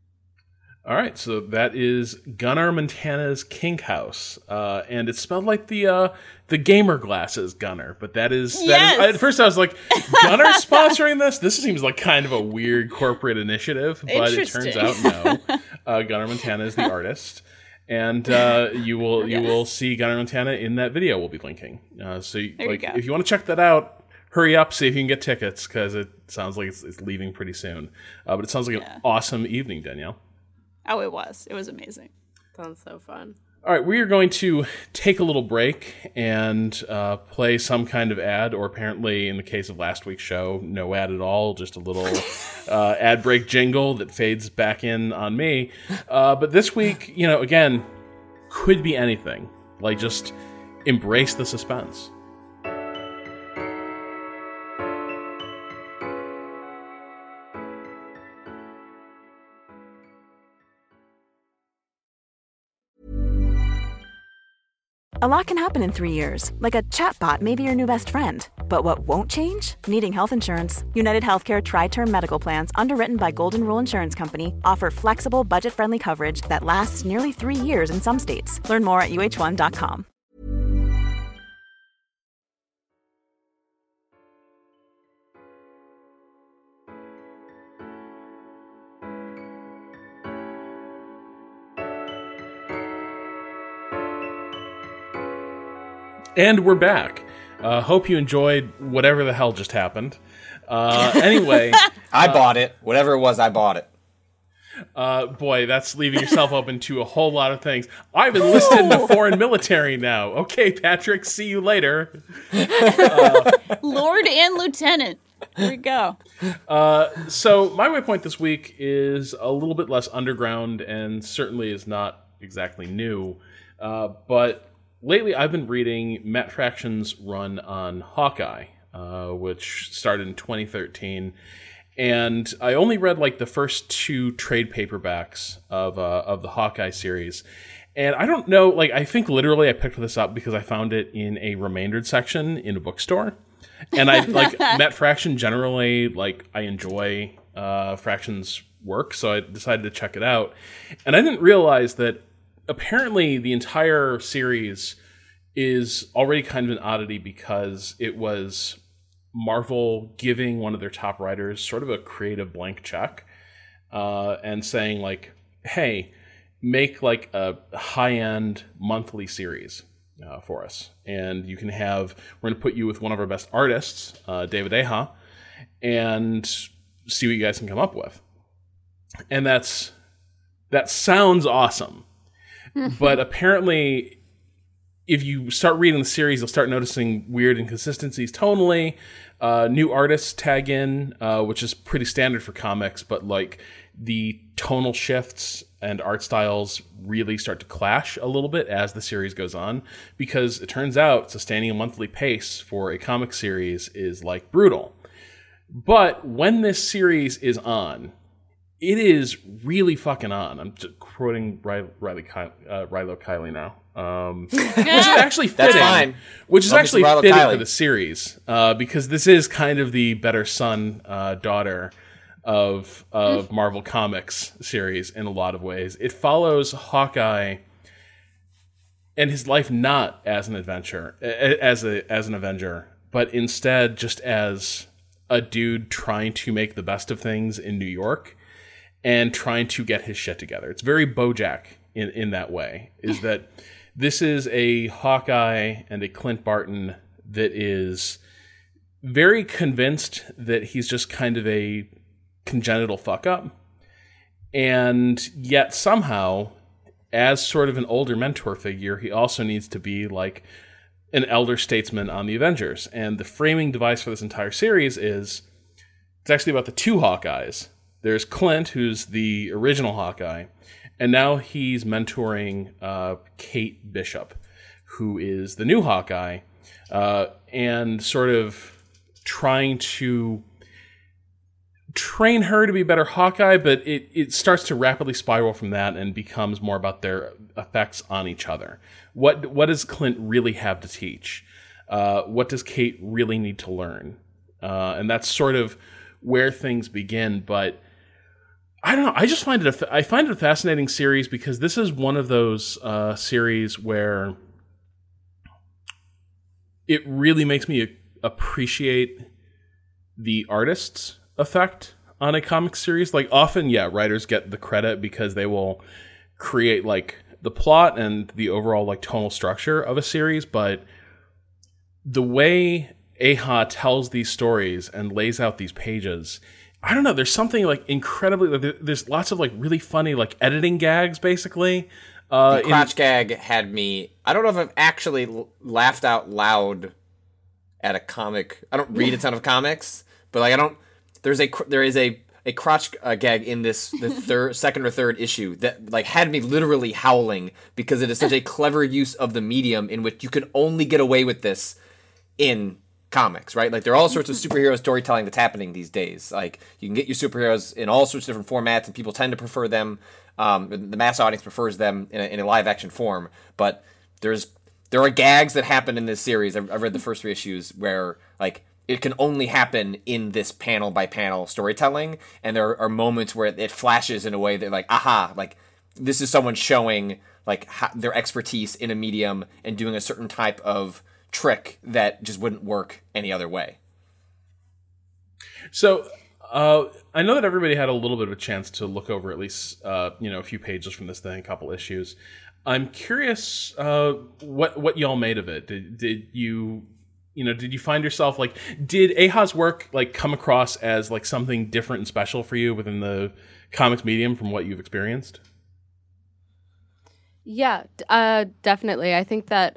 All right, so that is Gunnar Montana's Kink House, and it's spelled like the gamer glasses Gunnar, but that is at first I was like, Gunnar sponsoring this? This seems like kind of a weird corporate initiative, but it turns out no. Gunnar Montana is the artist, and you will see Gunnar Montana in that video we'll be linking. So if you want to check that out, hurry up, see if you can get tickets, because it sounds like it's leaving pretty soon. But it sounds like an awesome evening, Danielle. Oh, it was. It was amazing. Sounds so fun. All right, we are going to take a little break and play some kind of ad, or apparently, in the case of last week's show, no ad at all, just a little ad break jingle that fades back in on me. But this week, again, could be anything. Like, just embrace the suspense. A lot can happen in 3 years, like a chatbot may be your new best friend. But what won't change? Needing health insurance. United Healthcare Tri-Term Medical Plans, underwritten by Golden Rule Insurance Company, offer flexible, budget-friendly coverage that lasts nearly 3 years in some states. Learn more at uh1.com. And we're back. Hope you enjoyed whatever the hell just happened. Anyway. I bought it. Whatever it was, I bought it. Boy, that's leaving yourself open to a whole lot of things. I've enlisted in the foreign military now. Okay, Patrick, see you later. Lord and Lieutenant. There we go. So my waypoint this week is a little bit less underground and certainly is not exactly new. But lately, I've been reading Matt Fraction's run on Hawkeye, which started in 2013, and I only read like the first 2 trade paperbacks of the Hawkeye series. And I don't know, like I think literally I picked this up because I found it in a remaindered section in a bookstore, and I like Matt Fraction generally. Like I enjoy Fraction's work, so I decided to check it out, and I didn't realize that apparently the entire series is already kind of an oddity because it was Marvel giving one of their top writers sort of a creative blank check and saying like, hey, make like a high-end monthly series for us. And we're going to put you with one of our best artists, David Aja, and see what you guys can come up with. And that sounds awesome. But apparently, if you start reading the series, you'll start noticing weird inconsistencies tonally. New artists tag in, which is pretty standard for comics, but like the tonal shifts and art styles really start to clash a little bit as the series goes on, because it turns out sustaining a monthly pace for a comic series is like brutal. But when this series is on, it is really fucking on. I'm just quoting Rilo Kiley now. Which is actually fitting. That's fine. Which is actually fitting Kiley for the series, because this is kind of the better son, daughter of Marvel Comics series in a lot of ways. It follows Hawkeye, and his life not as an adventure, as an Avenger, but instead just as a dude trying to make the best of things in New York and trying to get his shit together. It's very BoJack in that way, is that this is a Hawkeye and a Clint Barton that is very convinced that he's just kind of a congenital fuck-up, and yet somehow, as sort of an older mentor figure, he also needs to be like an elder statesman on the Avengers. And the framing device for this entire series is, it's actually about the two Hawkeyes. There's Clint, who's the original Hawkeye, and now he's mentoring Kate Bishop, who is the new Hawkeye, and sort of trying to train her to be a better Hawkeye, but it starts to rapidly spiral from that and becomes more about their effects on each other. What does Clint really have to teach? What does Kate really need to learn? And that's sort of where things begin. But I don't know. I just find it I find it a fascinating series because this is one of those series where it really makes me appreciate the artist's effect on a comic series. Like, often, yeah, writers get the credit because they will create like the plot and the overall like tonal structure of a series, but the way Aja tells these stories and lays out these pages, I don't know, there's something like incredibly, there's lots of like really funny like editing gags basically. The crotch gag had me, I don't know if I've actually laughed out loud at a comic. I don't read a ton of comics, but like there is a crotch gag in the second or third issue that like had me literally howling because it is such a clever use of the medium in which you can only get away with this in comics, right? Like, there are all sorts of superhero storytelling that's happening these days. Like, you can get your superheroes in all sorts of different formats, and people tend to prefer them. The mass audience prefers them in a live action form. But there are gags that happen in this series. I've read the first 3 issues where like it can only happen in this panel by panel storytelling, and there are moments where it flashes in a way that like, aha, like this is someone showing like their expertise in a medium and doing a certain type of trick that just wouldn't work any other way. So I know that everybody had a little bit of a chance to look over at least a few pages from this thing, a couple issues. I'm curious what y'all made of it. Did you find yourself like, did Aja's work like come across as like something different and special for you within the comics medium from what you've experienced? Yeah, definitely. I think that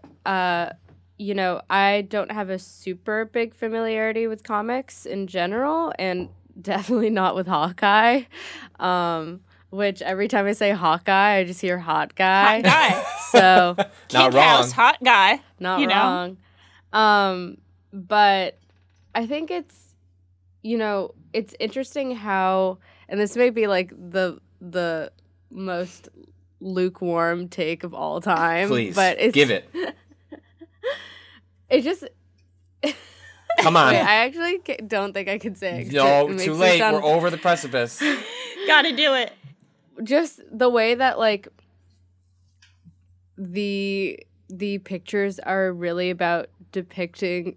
I don't have a super big familiarity with comics in general, and definitely not with Hawkeye. Which every time I say Hawkeye, I just hear hot guy. Hot guy. So not wrong. House, hot guy. Not wrong. But I think it's interesting how, and this may be like the most lukewarm take of all time. Please, but give it. It just... Come on. Wait, I actually don't think I can say it. No, too late. We're over the precipice. Gotta do it. Just the way that, like, the pictures are really about depicting...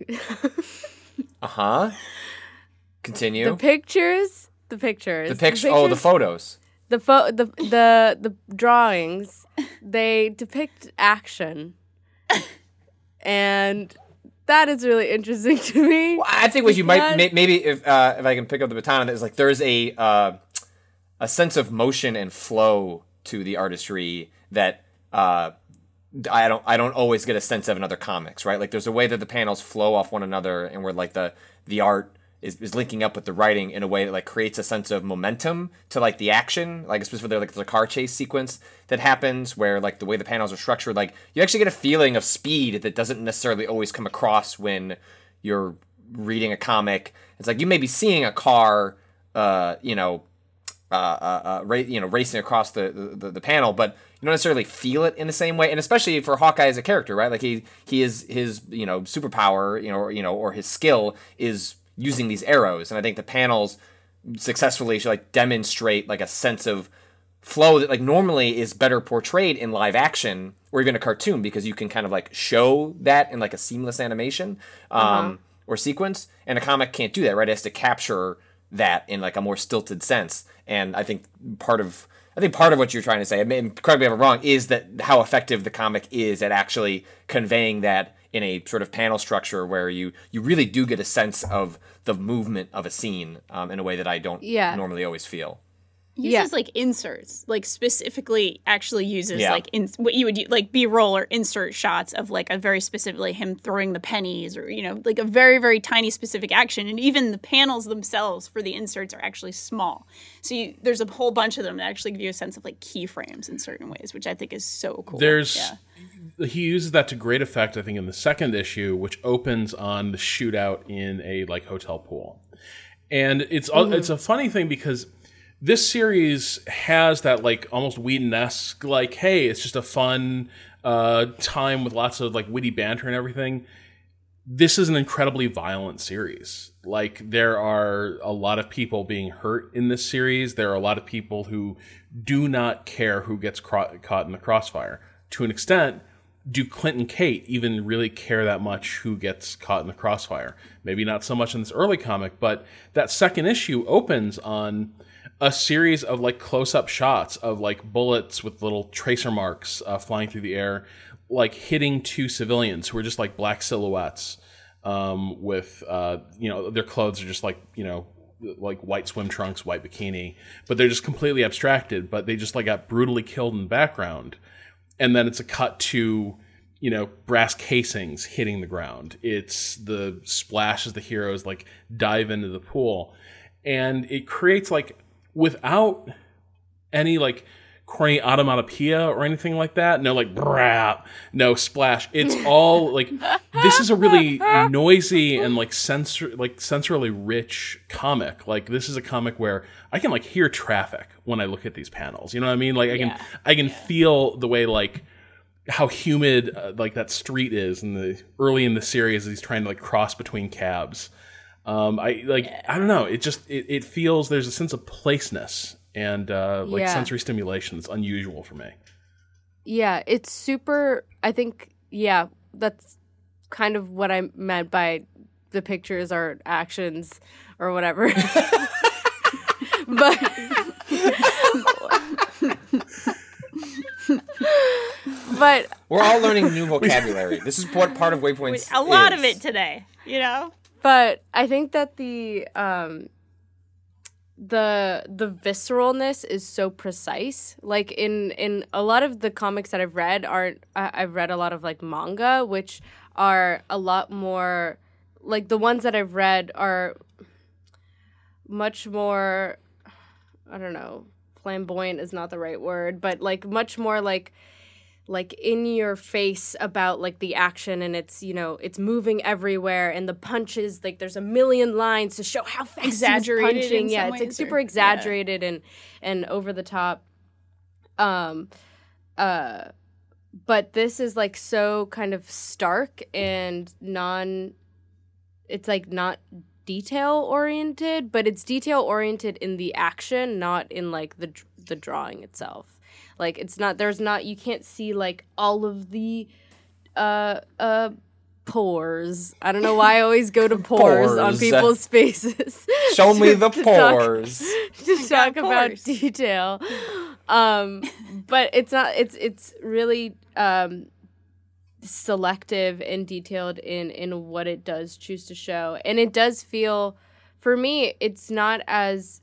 Continue. The pictures. Oh, the photos. The drawings, they depict action. And that is really interesting to me. Well, I think what you might maybe if I can pick up the baton on that is like there's a sense of motion and flow to the artistry that I don't always get a sense of in other comics, right? Like there's a way that the panels flow off one another, and where like the art is linking up with the writing in a way that like creates a sense of momentum to like the action, like specifically like the car chase sequence that happens, where like the way the panels are structured, like you actually get a feeling of speed that doesn't necessarily always come across when you're reading a comic. It's like you may be seeing a car, racing across the panel, but you don't necessarily feel it in the same way. And especially for Hawkeye as a character, right? Like he is his superpower, or his skill is using these arrows, and I think the panels successfully should like demonstrate like a sense of flow that like normally is better portrayed in live action or even a cartoon, because you can kind of like show that in like a seamless animation or sequence, and a comic can't do that, right? It has to capture that in like a more stilted sense. And I think part of what you're trying to say, I mean, correct me if I'm wrong, is that how effective the comic is at actually conveying that in a sort of panel structure where you really do get a sense of the movement of a scene in a way that I don't normally always feel. Uses like inserts, like specifically actually uses like what you would like B-roll or insert shots of like a very specifically him throwing the pennies, or like a very, very tiny specific action, and even the panels themselves for the inserts are actually small. So there's a whole bunch of them that actually give you a sense of like keyframes in certain ways, which I think is so cool. He uses that to great effect, I think, in the second issue, which opens on the shootout in a like hotel pool, and it's a funny thing because this series has that like almost Whedon-esque, like, hey, it's just a fun time with lots of like witty banter and everything. This is an incredibly violent series. Like, there are a lot of people being hurt in this series. There are a lot of people who do not care who gets caught in the crossfire. To an extent, do Clint and Kate even really care that much who gets caught in the crossfire? Maybe not so much in this early comic, but that second issue opens on a series of like close-up shots of like bullets with little tracer marks flying through the air, like hitting two civilians who are just like black silhouettes with their clothes are just like like white swim trunks, white bikini, but they're just completely abstracted, but they just like got brutally killed in the background. And then it's a cut to brass casings hitting the ground. It's the splash as the heroes like dive into the pool, and it creates like, without any like corny onomatopoeia or anything like that, no like brap, no splash. It's all like, this is a really noisy and like sensorily rich comic. Like, this is a comic where I can like hear traffic when I look at these panels. You know what I mean? Like I can feel the way like how humid like that street is early in the series as he's trying to like cross between cabs. I don't know. It just it feels, there's a sense of placeness and sensory stimulation that's unusual for me. Yeah, it's super. I think that's kind of what I meant by the pictures are actions or whatever. but we're all learning new vocabulary. This is what part of Waypoints. A lot of it today, But I think that the visceralness is so precise. Like in a lot of the comics that I've read I've read a lot of like manga, which are a lot more like, the ones that I've read are much more, I don't know, flamboyant is not the right word, but like much more like in your face about like the action, and it's it's moving everywhere, and the punches, like there's a million lines to show how fast exaggerated he's punching. it's Like super exaggerated and over the top. But this is like so kind of stark and it's like not detail oriented, but it's detail oriented in the action, not in like the drawing itself. Like, it's not, you can't see, like, all of the, pores. I don't know why I always go to pores on people's faces. Show me the pores. To talk about detail. But it's not, it's really, selective and detailed in what it does choose to show. And it does feel, for me, it's not as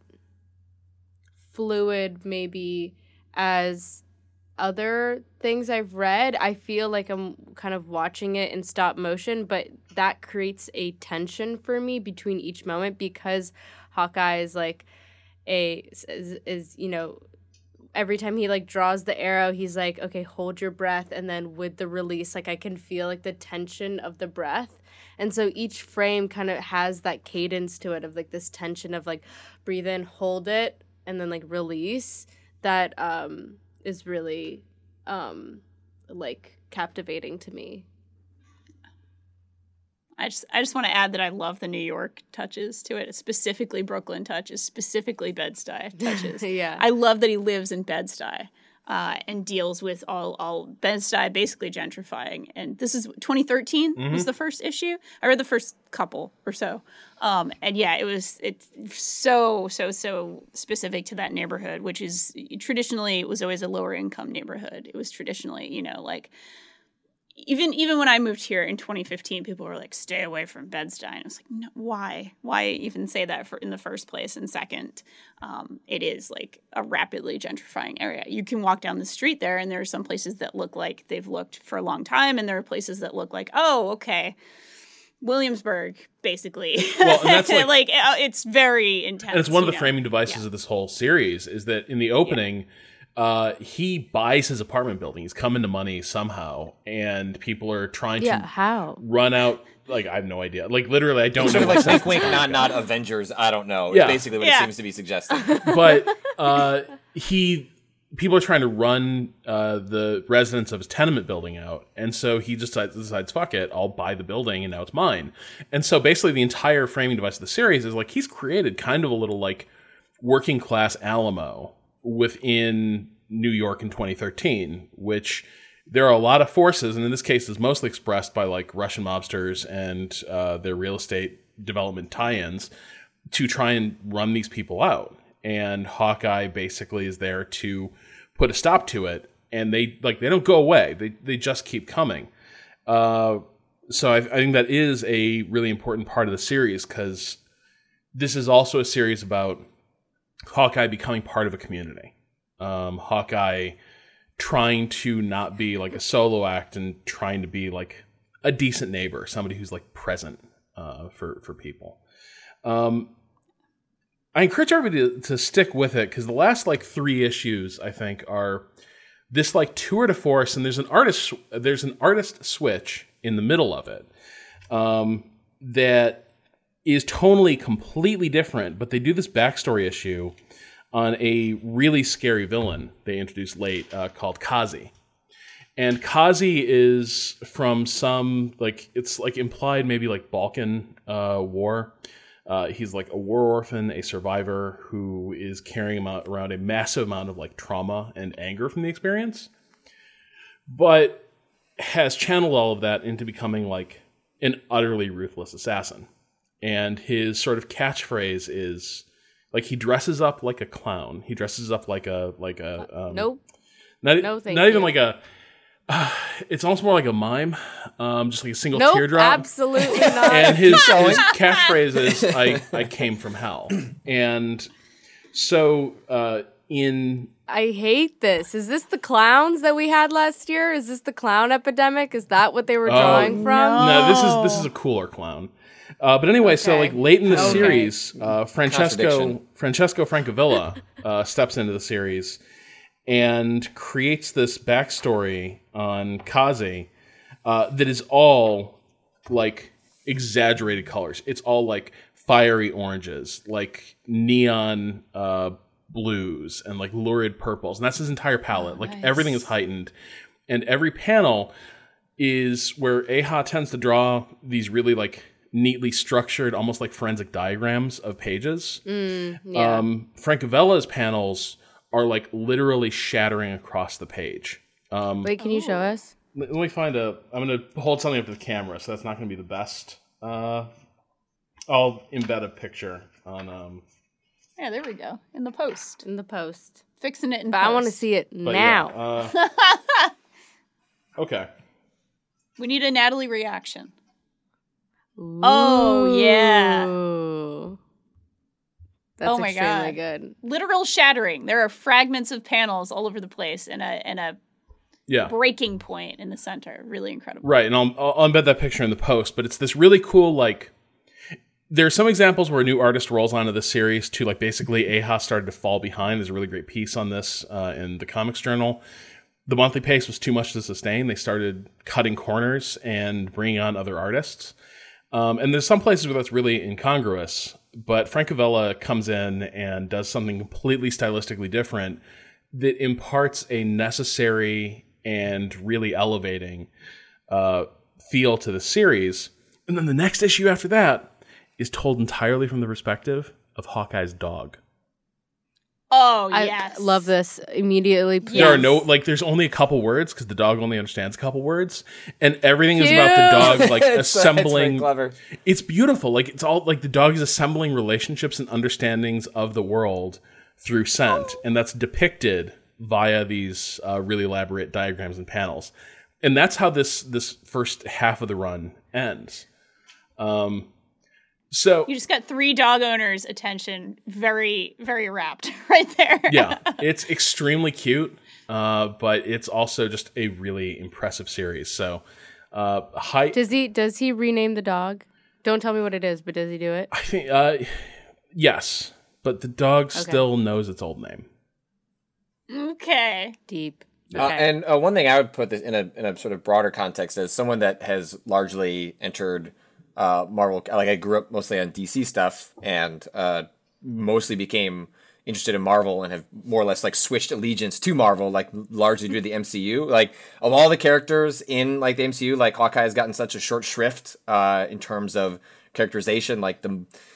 fluid, maybe, as other things I've read. I feel like I'm kind of watching it in stop motion, but that creates a tension for me between each moment, because Hawkeye is like is every time he like draws the arrow, he's like, okay, hold your breath, and then with the release, like I can feel like the tension of the breath. And so each frame kind of has that cadence to it of like this tension of like breathe in, hold it, and then like release. That is really like captivating to me. I just want to add that I love the New York touches to it, specifically Brooklyn touches, specifically Bed-Stuy touches. Yeah. I love that he lives in Bed-Stuy and deals with all Bed-Stuy basically gentrifying. And this is 2013 was the first issue. I read the first couple or so. And yeah, it's so specific to that neighborhood, which is traditionally, it was always a lower income neighborhood. It was traditionally, like, even when I moved here in 2015, people were like, stay away from Bed-Stuy. And I was like, no, why? Why even say that in the first place? And second, it is like a rapidly gentrifying area. You can walk down the street there, and there are some places that look like they've looked for a long time, and there are places that look like, oh, okay, Williamsburg, basically. Well, and that's like it's very intense. And it's one of the framing devices of this whole series is that in the opening, he buys his apartment building. He's come into money somehow, and people are trying to run out. Like, I have no idea. Like, literally, I don't know. Sort of like wink, wink, not Avengers. I don't know. Yeah. It's basically what it seems to be suggesting. But people are trying to run the residents of his tenement building out, and so he just decides, fuck it, I'll buy the building, and now it's mine. And so basically, the entire framing device of the series is like he's created kind of a little like working class Alamo within New York in 2013, which there are a lot of forces, and in this case is mostly expressed by like Russian mobsters and their real estate development tie-ins to try and run these people out. And Hawkeye basically is there to put a stop to it, and they don't go away. They just keep coming. So I think that is a really important part of the series, because this is also a series about Hawkeye becoming part of a community. Hawkeye trying to not be like a solo act and trying to be like a decent neighbor, somebody who's like present for people. I encourage everybody to stick with it, because the last like 3 issues, I think, are this like tour de force, and there's an artist switch in the middle of it that is tonally completely different, but they do this backstory issue on a really scary villain they introduced late called Kazi. And Kazi is from some, like, it's like implied maybe like Balkan war. He's like a war orphan, a survivor who is carrying around a massive amount of like trauma and anger from the experience, but has channeled all of that into becoming like an utterly ruthless assassin. And his sort of catchphrase is like he dresses up like a clown. He dresses up like a nope. Not thank even you. like a. It's almost more like a mime, just like a single Nope, teardrop. absolutely not. And his catchphrase is "I came from hell." And so I hate this. Is this the clowns that we had last year? Is this the clown epidemic? Is that what they were drawing from? No, this is a cooler clown. But anyway, so like late in the series, Francesco Francavilla steps into the series and creates this backstory on Kazi that is all like exaggerated colors. It's all like fiery oranges, like neon blues, and like lurid purples. And that's his entire palette. Like everything is heightened. And every panel is where Eha tends to draw these really like neatly structured, almost like forensic diagrams of pages. Francavella's panels are like literally shattering across the page. Wait, can you show us? Let me find I'm going to hold something up to the camera, so that's not going to be the best. I'll embed a picture on... Yeah, there we go. In the post. Fixing it in But post. I want to see it now. Yeah, okay. We need a Natalie reaction. Ooh. Oh, yeah. That's Oh my extremely God. good. Literal shattering. There are fragments of panels all over the place and a breaking point in the center. Really incredible. Right, and I'll embed that picture in the post, but it's this really cool, like, there are some examples where a new artist rolls onto the series to, like, basically Eha started to fall behind. There's a really great piece on this in the Comics Journal. The monthly pace was too much to sustain. They started cutting corners and bringing on other artists. And there's some places where that's really incongruous, but Francavilla comes in and does something completely stylistically different that imparts a necessary and really elevating feel to the series, And then the next issue after that is told entirely from the perspective of Hawkeye's dog. Oh, I yes. love this immediately. Please. There are no, like, there's only a couple words because the dog only understands a couple words, and everything is about the dog, like, assembling. It's clever. It's beautiful. Like, it's all like the dog is assembling relationships and understandings of the world through scent, and that's depicted via these really elaborate diagrams and panels. And that's how this first half of the run ends. So You just got 3 dog owners' attention very, very rapt right there. yeah, it's extremely cute, but it's also just a really impressive series. So, Does he rename the dog? Don't tell me what it is, but does he do it? I think yes, but the dog still knows its old name. Okay. Deep. Okay. And one thing I would put this in a sort of broader context as someone that has largely entered Marvel. Like I grew up mostly on DC stuff and mostly became interested in Marvel and have more or less like switched allegiance to Marvel, like largely due to the MCU. Like of all the characters in like the MCU, like Hawkeye has gotten such a short shrift in terms of characterization. Like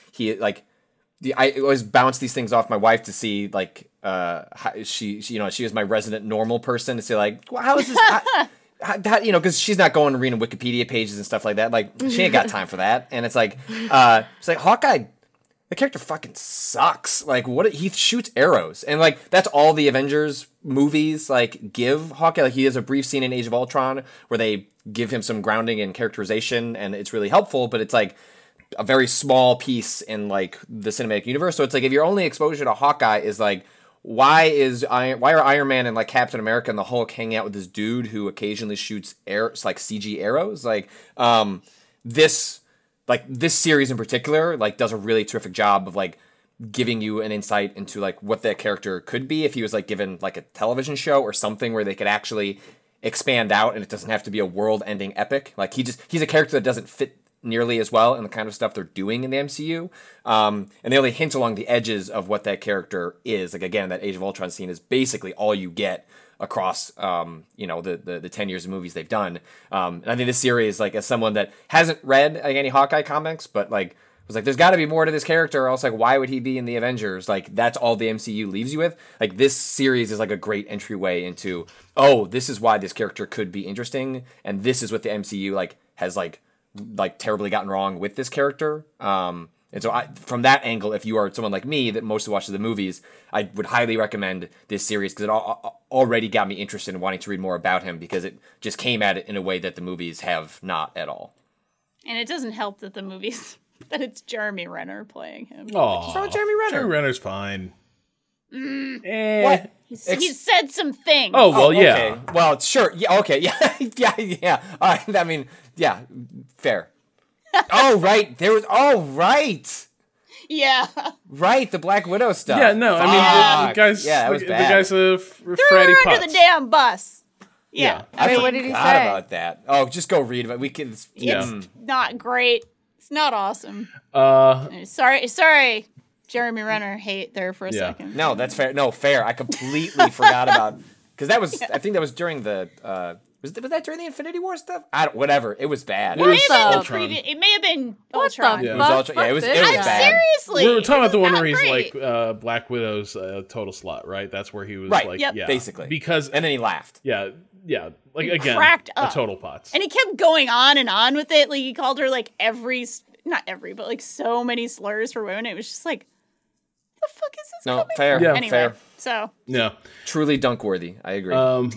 I always bounce these things off my wife to see like how she was my resident normal person to say like, well, how is this how, because she's not going and reading Wikipedia pages and stuff like that. Like she ain't got time for that. And it's like Hawkeye, the character fucking sucks. Like he shoots arrows, and like that's all the Avengers movies like give Hawkeye. Like he has a brief scene in Age of Ultron where they give him some grounding and characterization, and it's really helpful. But it's like a very small piece in like the cinematic universe. So it's like if your only exposure to Hawkeye is like, why are Iron Man and like Captain America and the Hulk hanging out with this dude who occasionally shoots like CG arrows? Like this series in particular like does a really terrific job of like giving you an insight into like what that character could be if he was like given like a television show or something where they could actually expand out and it doesn't have to be a world-ending epic. Like he's a character that doesn't fit nearly as well in the kind of stuff they're doing in the MCU. And they only hint along the edges of what that character is. Like, again, that Age of Ultron scene is basically all you get across, the 10 years of movies they've done. And I think this series, like, as someone that hasn't read like any Hawkeye comics, but like, was like, there's got to be more to this character, or else, like, why would he be in the Avengers? Like, that's all the MCU leaves you with. Like, this series is like a great entryway into, oh, this is why this character could be interesting, and this is what the MCU like has like terribly gotten wrong with this character. And so from that angle, if you are someone like me that mostly watches the movies, I would highly recommend this series because it already got me interested in wanting to read more about him because it just came at it in a way that the movies have not at all. And it doesn't help that the movies, that it's Jeremy Renner playing him. Oh, What's wrong with Jeremy Renner? Jeremy Renner's fine. What? He said some things. Oh, well, yeah. Okay. Well, sure. Yeah. Okay. Yeah. yeah. I mean, yeah. Fair. Oh, right. There was. Oh, right. Yeah. Right. The Black Widow stuff. Yeah, no, I mean, the guy's, Yeah, that was the bad. guy's a Threw fratty her under putz. the damn bus. Yeah. I Wait, what did he forgot say? about that. Oh, just go read about it. We can. It's not great. It's not awesome. Uh, Sorry, Jeremy Renner hate there for a Yeah. second. No, that's fair. No, fair. I completely forgot about because that was. I think that was during the. Was that during the Infinity War stuff? Whatever. It was bad. It may have been the Ultron. previous. It may have been What Ultron. the It was Ultron. Yeah, it was Fuck this bad. guy. Seriously, we were talking about the one not where he's great. like Black Widow's total slut, right? That's where he was Right. like, Yep. yeah, Basically. because And then he laughed. yeah, like again, cracked a up. total putz. And he kept going on and on with it. Like he called her like not every, but like so many slurs for women. It was just like, the fuck is this? No, coming fair. from? Yeah. Anyway, Fair. so Yeah. Truly dunk worthy. I agree.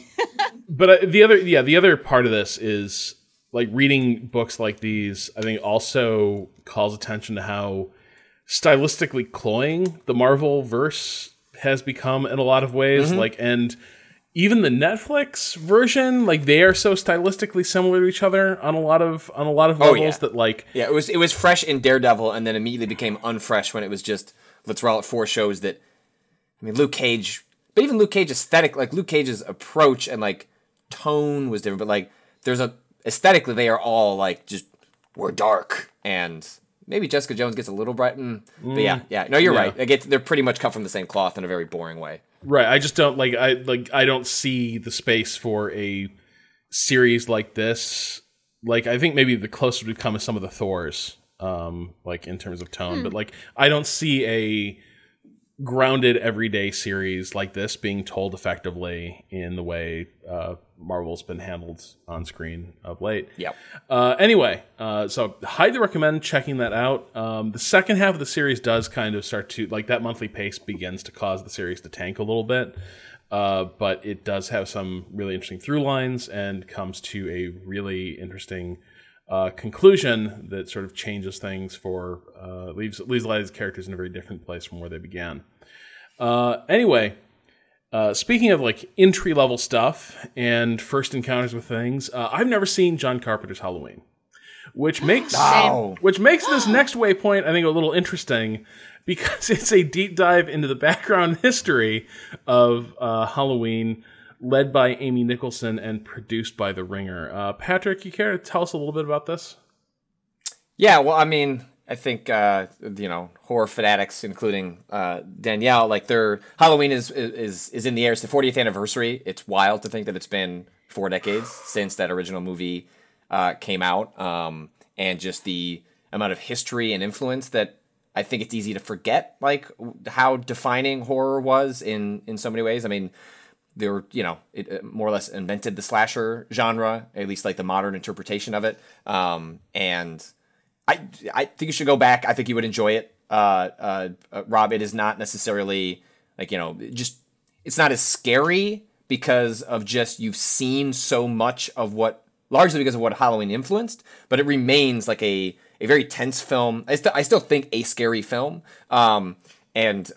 But the other part of this is like reading books like these, I think also calls attention to how stylistically cloying the Marvel verse has become in a lot of ways. Like, and even the Netflix version, like they are so stylistically similar to each other on a lot of levels that like, Yeah, it was fresh in Daredevil, and then immediately became unfresh when it was just let's roll out 4 shows that. I mean, Luke Cage, but even Luke Cage aesthetic, like Luke Cage's approach and like tone was different. But like, aesthetically, they are all like just we're dark, and maybe Jessica Jones gets a little bright. But yeah. No, you're right. Like they're pretty much cut from the same cloth in a very boring way. right. I just don't I don't see the space for a series like this like, I think maybe the closer we've come to some of the Thors, like in terms of tone, but like I don't see a grounded everyday series like this being told effectively in the way Marvel's been handled on screen of late. Yep. Anyway, so highly recommend checking that out. The second half of the series does kind of start to, like, that monthly pace begins to cause the series to tank a little bit. But it does have some really interesting through lines and comes to a really interesting conclusion that sort of changes things for leaves a lot of these characters in a very different place from where they began. Anyway, speaking of like entry level stuff and first encounters with things, I've never seen John Carpenter's Halloween, which makes this next waypoint I think a little interesting because it's a deep dive into the background history of Halloween, led by Amy Nicholson and produced by The Ringer. Patrick, you care to tell us a little bit about this? Yeah, well, I mean, I think horror fanatics, including Danielle, like their Halloween is in the air. It's the 40th anniversary. It's wild to think that it's been 4 decades since that original movie came out, and just the amount of history and influence that I think it's easy to forget, like how defining horror was in so many ways. I mean, they were, it more or less invented the slasher genre, at least like the modern interpretation of it. And I think you should go back. I think you would enjoy it. Rob, it is not necessarily like, it's not as scary because of just you've seen so much of largely because of what Halloween influenced, but it remains like a very tense film. I still think a scary film, and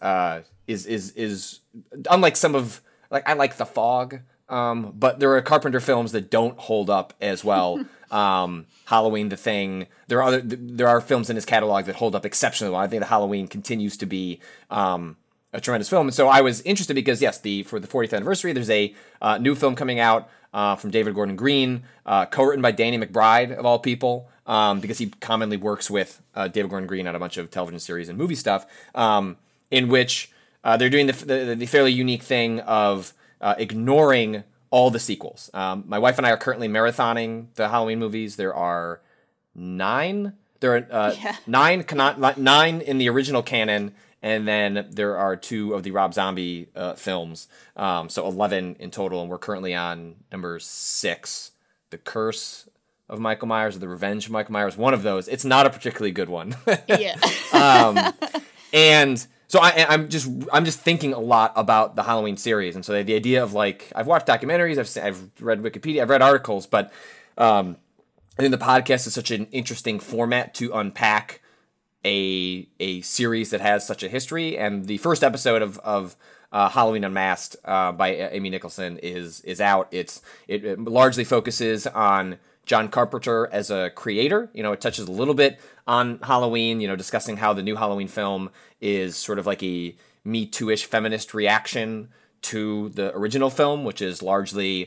is unlike some of, like, I like The Fog, but there are Carpenter films that don't hold up as well. Halloween, The Thing. There are films in his catalog that hold up exceptionally well. I think the Halloween continues to be a tremendous film, and so I was interested because yes, for the 40th anniversary, there's a new film coming out from David Gordon Green, co-written by Danny McBride of all people. Because he commonly works with David Gordon Green on a bunch of television series and movie stuff, in which they're doing the fairly unique thing of ignoring all the sequels. My wife and I are currently marathoning the Halloween movies. There are 9. There are 9 in the original canon, and then there are 2 of the Rob Zombie films. So 11 in total, and we're currently on number 6, The Curse of Michael Myers, or The Revenge of Michael Myers, one of those. It's not a particularly good one. Yeah. And so I'm just thinking a lot about the Halloween series, and so the idea of, like, I've watched documentaries, I've read Wikipedia, I've read articles, but I think the podcast is such an interesting format to unpack a series that has such a history. And the first episode of Halloween Unmasked by Amy Nicholson is out. It largely focuses on John Carpenter as a creator. It touches a little bit on Halloween, discussing how the new Halloween film is sort of like a Me Too-ish feminist reaction to the original film, which is largely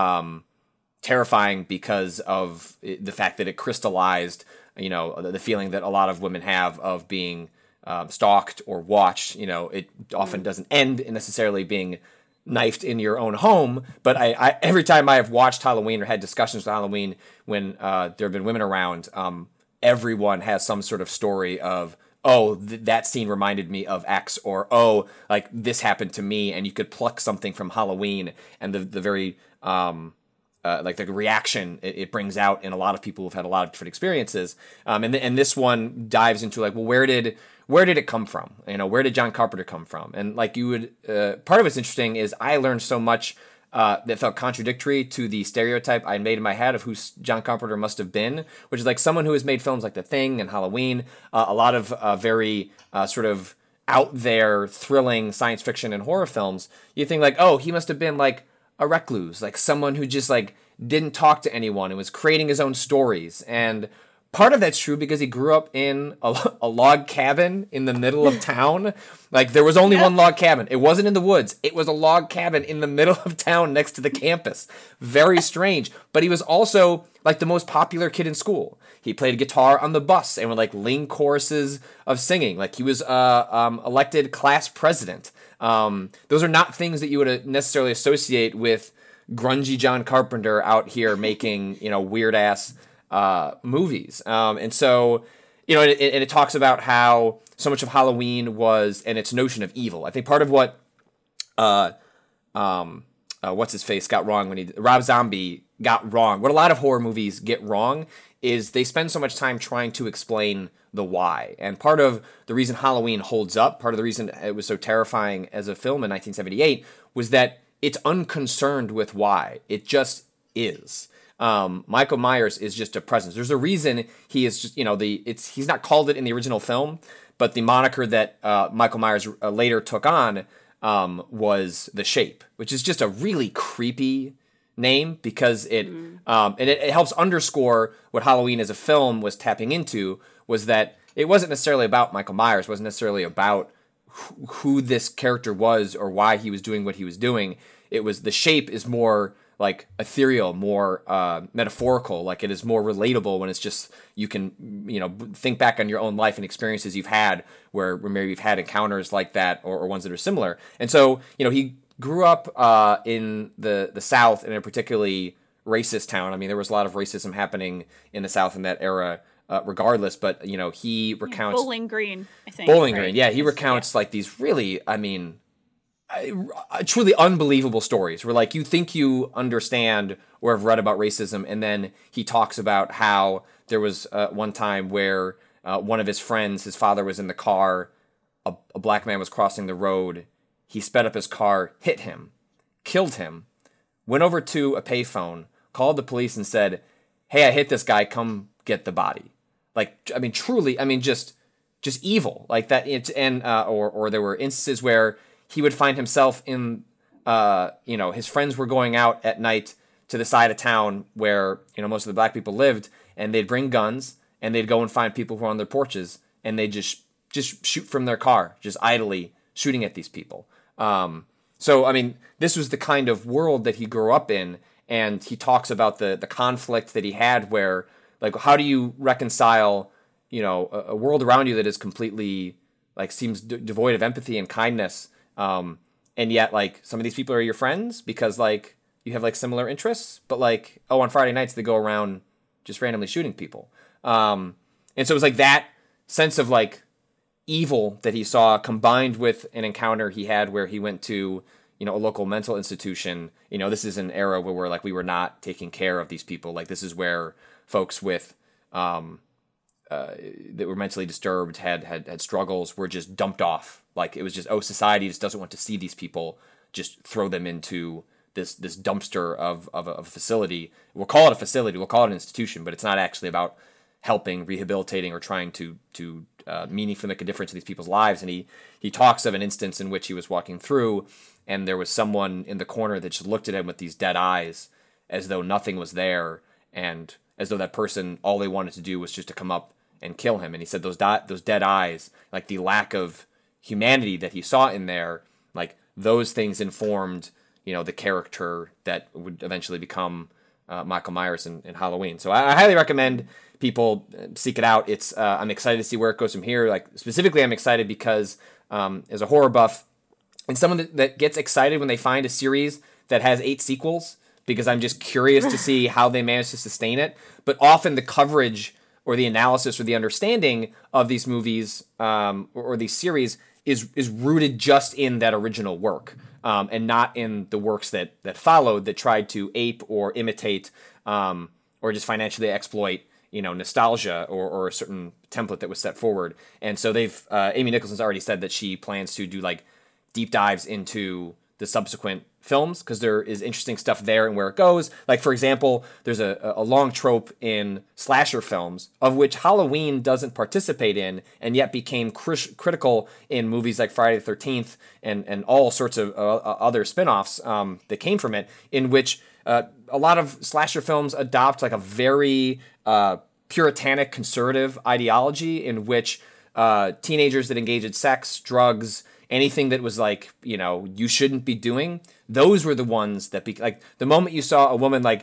terrifying because of the fact that it crystallized, the feeling that a lot of women have of being stalked or watched. It often doesn't end in necessarily being knifed in your own home, but I every time I have watched Halloween or had discussions with Halloween when there have been women around, everyone has some sort of story of, oh, that scene reminded me of X, or oh, like this happened to me, and you could pluck something from Halloween, and the very like the reaction it brings out in a lot of people who've had a lot of different experiences, and this one dives into, like, well, where did it come from? Where did John Carpenter come from? And like you would, part of what's interesting is I learned so much that felt contradictory to the stereotype I made in my head of who John Carpenter must have been, which is like someone who has made films like The Thing and Halloween, a lot of very sort of out there, thrilling science fiction and horror films. You think like, oh, he must have been like a recluse, like someone who just like didn't talk to anyone and was creating his own stories. And part of that's true because he grew up in a log cabin in the middle of town. Like, there was only one log cabin. It wasn't in the woods. It was a log cabin in the middle of town next to the campus. Very strange. But he was also, like, the most popular kid in school. He played guitar on the bus and would, like, lead choruses of singing. Like, he was elected class president. Those are not things that you would necessarily associate with grungy John Carpenter out here making, weird-ass movies. And so, and it talks about how so much of Halloween was, and its notion of evil. I think part of what what's his face got wrong Rob Zombie got wrong. What a lot of horror movies get wrong is they spend so much time trying to explain the why. And part of the reason Halloween holds up, part of the reason it was so terrifying as a film in 1978, was that it's unconcerned with why. It just is. Michael Myers is just a presence. There's a reason he is just, he's not called it in the original film, but the moniker that Michael Myers later took on was The Shape, which is just a really creepy name because it helps underscore what Halloween as a film was tapping into, was that it wasn't necessarily about Michael Myers, wasn't necessarily about who this character was or why he was doing what he was doing. It was The Shape is more like ethereal, more metaphorical, like it is more relatable when it's just, you can, think back on your own life and experiences you've had where maybe you've had encounters like that or ones that are similar. And so, he grew up in the South in a particularly racist town. I mean, there was a lot of racism happening in the South in that era, regardless. But he recounts Bowling Green, I think. Bowling Green, yeah. He recounts like these really, truly unbelievable stories where like you think you understand or have read about racism, and then he talks about how there was one time where one of his friends, his father was in the car, a black man was crossing the road. He sped up his car, hit him, killed him, went over to a payphone, called the police and said, "Hey, I hit this guy, come get the body." Like, truly, just evil like that. Or there were instances where he would find himself in, his friends were going out at night to the side of town where, most of the black people lived, and they'd bring guns and they'd go and find people who were on their porches and they'd just shoot from their car, just idly shooting at these people. This was the kind of world that he grew up in, and he talks about the conflict that he had where, like, how do you reconcile, a world around you that is completely, like, seems devoid of empathy and kindness, and yet, like, some of these people are your friends because, like, you have, like, similar interests, but, like, on Friday nights they go around just randomly shooting people. And so it was, like, that sense of, like, evil that he saw combined with an encounter he had where he went to, a local mental institution. This is an era where we were not taking care of these people. Like, this is where folks with that were mentally disturbed had struggles were just dumped off. Like, it was just, society just doesn't want to see these people, just throw them into this dumpster of a facility. We'll call it a facility, we'll call it an institution, but it's not actually about helping, rehabilitating, or trying to meaningfully make a difference in these people's lives. And he talks of an instance in which he was walking through, and there was someone in the corner that just looked at him with these dead eyes, as though nothing was there, and as though that person, all they wanted to do was just to come up and kill him. And he said those dead eyes, like the lack of humanity that he saw in there, like those things informed, the character that would eventually become Michael Myers in Halloween. So I highly recommend people seek it out. It's I'm excited to see where it goes from here. Like, specifically, I'm excited because as a horror buff and someone that gets excited when they find a series that has 8 sequels, because I'm just curious to see how they manage to sustain it. But often the coverage or the analysis or the understanding of these movies or these series is rooted just in that original work, and not in the works that followed that tried to ape or imitate or just financially exploit nostalgia or a certain template that was set forward. And so they've Amy Nicholson's already said that she plans to do like deep dives into the subsequent films, because there is interesting stuff there and where it goes. Like, for example, there's a long trope in slasher films, of which Halloween doesn't participate in, and yet became critical in movies like Friday the 13th and all sorts of other spin-offs that came from it, in which a lot of slasher films adopt like a very puritanic conservative ideology in which teenagers that engage in sex, drugs, anything that was like, you shouldn't be doing, those were the ones that like the moment you saw a woman like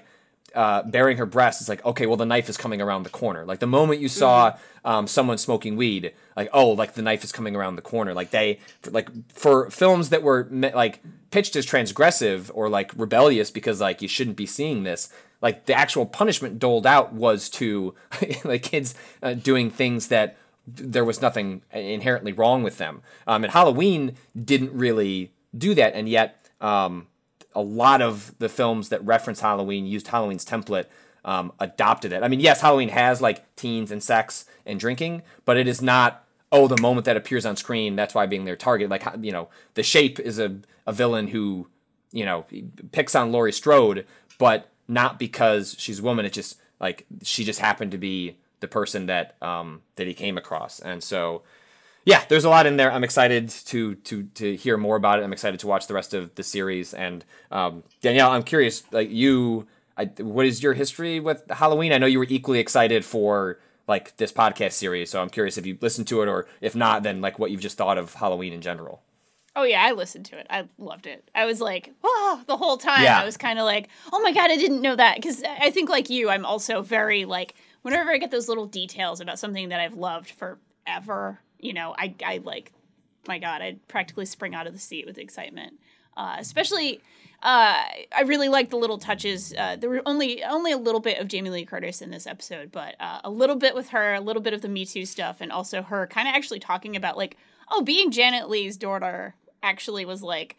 baring her breast, it's like, okay, well, the knife is coming around the corner. Like the moment you saw someone smoking weed, like, oh, like the knife is coming around the corner. Like for films that were like pitched as transgressive or like rebellious because like you shouldn't be seeing this, like the actual punishment doled out was to like kids doing things that there was nothing inherently wrong with them. And Halloween didn't really do that, and yet a lot of the films that reference Halloween used Halloween's template, adopted it. I mean, yes, Halloween has like teens and sex and drinking, but it is not, oh, the moment that appears on screen, that's why being their target. Like, you know, The Shape is a villain who, you know, picks on Laurie Strode, but not because she's a woman. It's just like she just happened to be the person that that he came across. And so, yeah, there's a lot in there. I'm excited to hear more about it. I'm excited to watch the rest of the series. And Danielle, I'm curious, like what is your history with Halloween? I know you were equally excited for like this podcast series, so I'm curious if you listened to it, or if not, then like what you've just thought of Halloween in general. Oh yeah, I listened to it. I loved it. I was like, oh, the whole time. Yeah. I was kind of like, oh my God, I didn't know that. Because I think like you, I'm also very like, whenever I get those little details about something that I've loved forever, you know, I like, my God, I'd practically spring out of the seat with excitement. Especially, I really like the little touches. There were only a little bit of Jamie Lee Curtis in this episode, but a little bit with her, a little bit of the Me Too stuff, and also her kind of actually talking about like, oh, being Janet Leigh's daughter actually was like,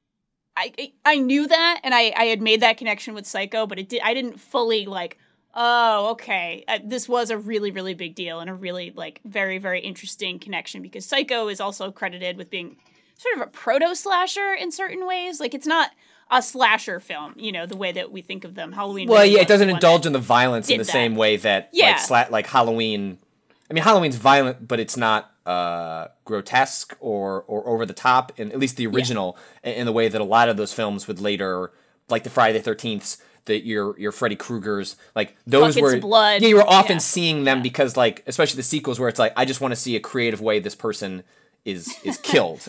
I knew that, and I had made that connection with Psycho, but I didn't fully like, oh, okay, this was a really, really big deal and a really like very, very interesting connection, because Psycho is also credited with being sort of a proto-slasher in certain ways. Like, it's not a slasher film, you know, the way that we think of them. Halloween. Well, really yeah, it doesn't indulge in the violence in the same way that like Halloween. I mean, Halloween's violent, but it's not grotesque or over the top, in at least the original, in the way that a lot of those films would later, like the Friday the 13th, your Freddy Kruegers, like those Buckets were of blood. Yeah, you were often seeing them because like, especially the sequels where it's like, I just want to see a creative way this person is killed.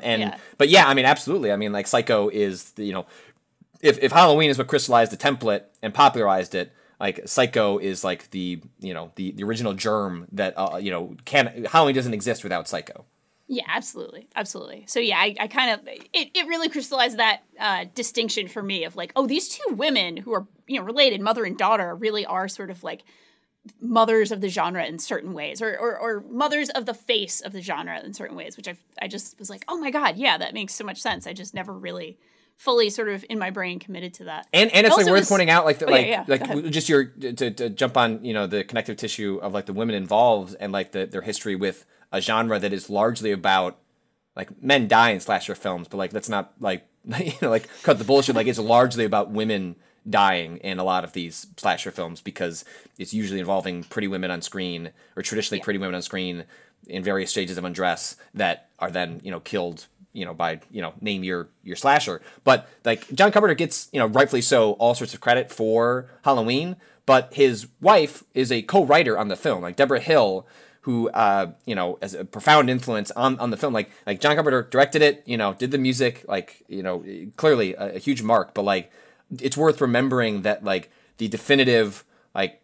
But yeah, I mean, absolutely. I mean, like Psycho is, you know, if Halloween is what crystallized the template and popularized it, like Psycho is like the, you know, the original germ that, you know, Halloween doesn't exist without Psycho. Yeah, absolutely. Absolutely. So yeah, I kind of, it really crystallized that distinction for me of like, oh, these two women who are, you know, related, mother and daughter, really are sort of like mothers of the genre in certain ways, or mothers of the face of the genre in certain ways, which I just was like, oh my God, yeah, that makes so much sense. I just never really fully sort of in my brain committed to that. And it's like worth pointing out, like, just to jump on, you know, the connective tissue of like the women involved and like their history with a genre that is largely about like men die in slasher films, but like let's not like, you know, like cut the bullshit. Like it's largely about women dying in a lot of these slasher films because it's usually involving pretty women on screen, or traditionally pretty women on screen in various stages of undress that are then, you know, killed, you know, by, you know, name your slasher. But like John Carpenter gets, you know, rightfully so, all sorts of credit for Halloween, but his wife is a co-writer on the film, like Deborah Hill, who, you know, has a profound influence on the film. Like John Carpenter directed it, you know, did the music, like, you know, clearly a huge mark, but like, it's worth remembering that like the definitive, like,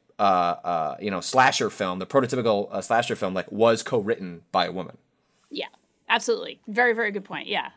you know, slasher film, the prototypical slasher film, like was co-written by a woman. Yeah. Absolutely. Very, very good point. Yeah.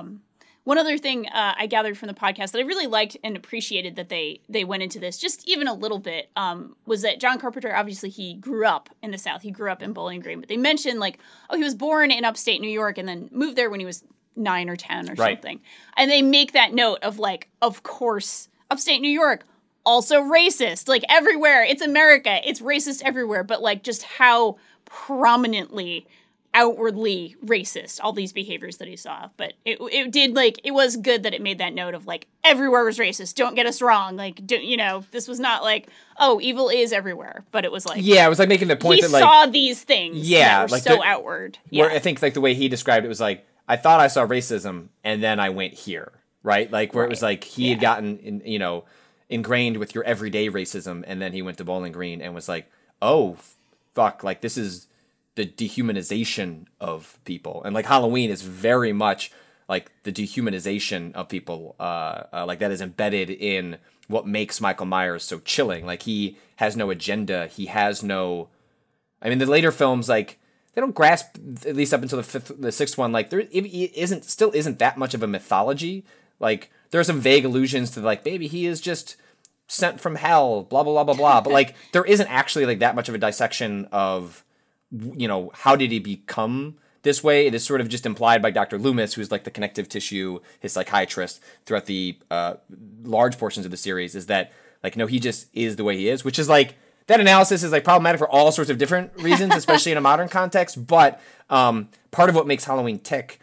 One other thing I gathered from the podcast that I really liked and appreciated that they went into this just even a little bit was that John Carpenter, obviously he grew up in the South. He grew up in Bowling Green. But they mentioned like, oh, he was born in upstate New York and then moved there when he was 9 or 10 or something. And they make that note of like, of course, upstate New York, also racist. Like everywhere. It's America. It's racist everywhere. But like just how prominently outwardly racist all these behaviors that he saw. But it did, like, it was good that it made that note of like everywhere was racist, don't get us wrong, like, you know, this was not like, oh, evil is everywhere, but it was like, yeah, it was like making the point he that like saw these things that were like so outward. Where I think like the way he described it was like, I thought I saw racism and then I went here, right? Like where it was like he had gotten you know, ingrained with your everyday racism, and then he went to Bowling Green and was like, oh fuck, like this is the dehumanization of people. And like Halloween is very much like the dehumanization of people, like that is embedded in what makes Michael Myers so chilling. Like, he has no agenda. He has no. I mean, the later films, like, they don't grasp, at least up until the sixth one, like, there still isn't that much of a mythology. Like, there are some vague allusions to, like, maybe he is just sent from hell, blah, blah, blah, blah, blah. But, like, there isn't actually, like, that much of a dissection of, you know, how did he become this way. It is sort of just implied by Dr. Loomis, who's like the connective tissue, his psychiatrist throughout the large portions of the series, is that, like, no, he just is the way he is, which is like, that analysis is like problematic for all sorts of different reasons, especially in a modern context. But part of what makes Halloween tick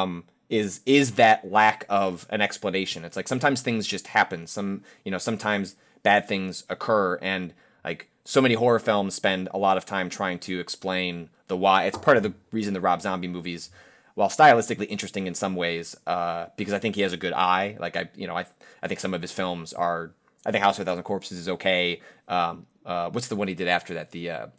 is that lack of an explanation. It's like sometimes things just happen. Sometimes bad things occur, and like so many horror films spend a lot of time trying to explain the why. It's part of the reason the Rob Zombie movies, while stylistically interesting in some ways, because I think he has a good eye. Like I think some of his films are. I think House of a Thousand Corpses is okay. What's the one he did after that? The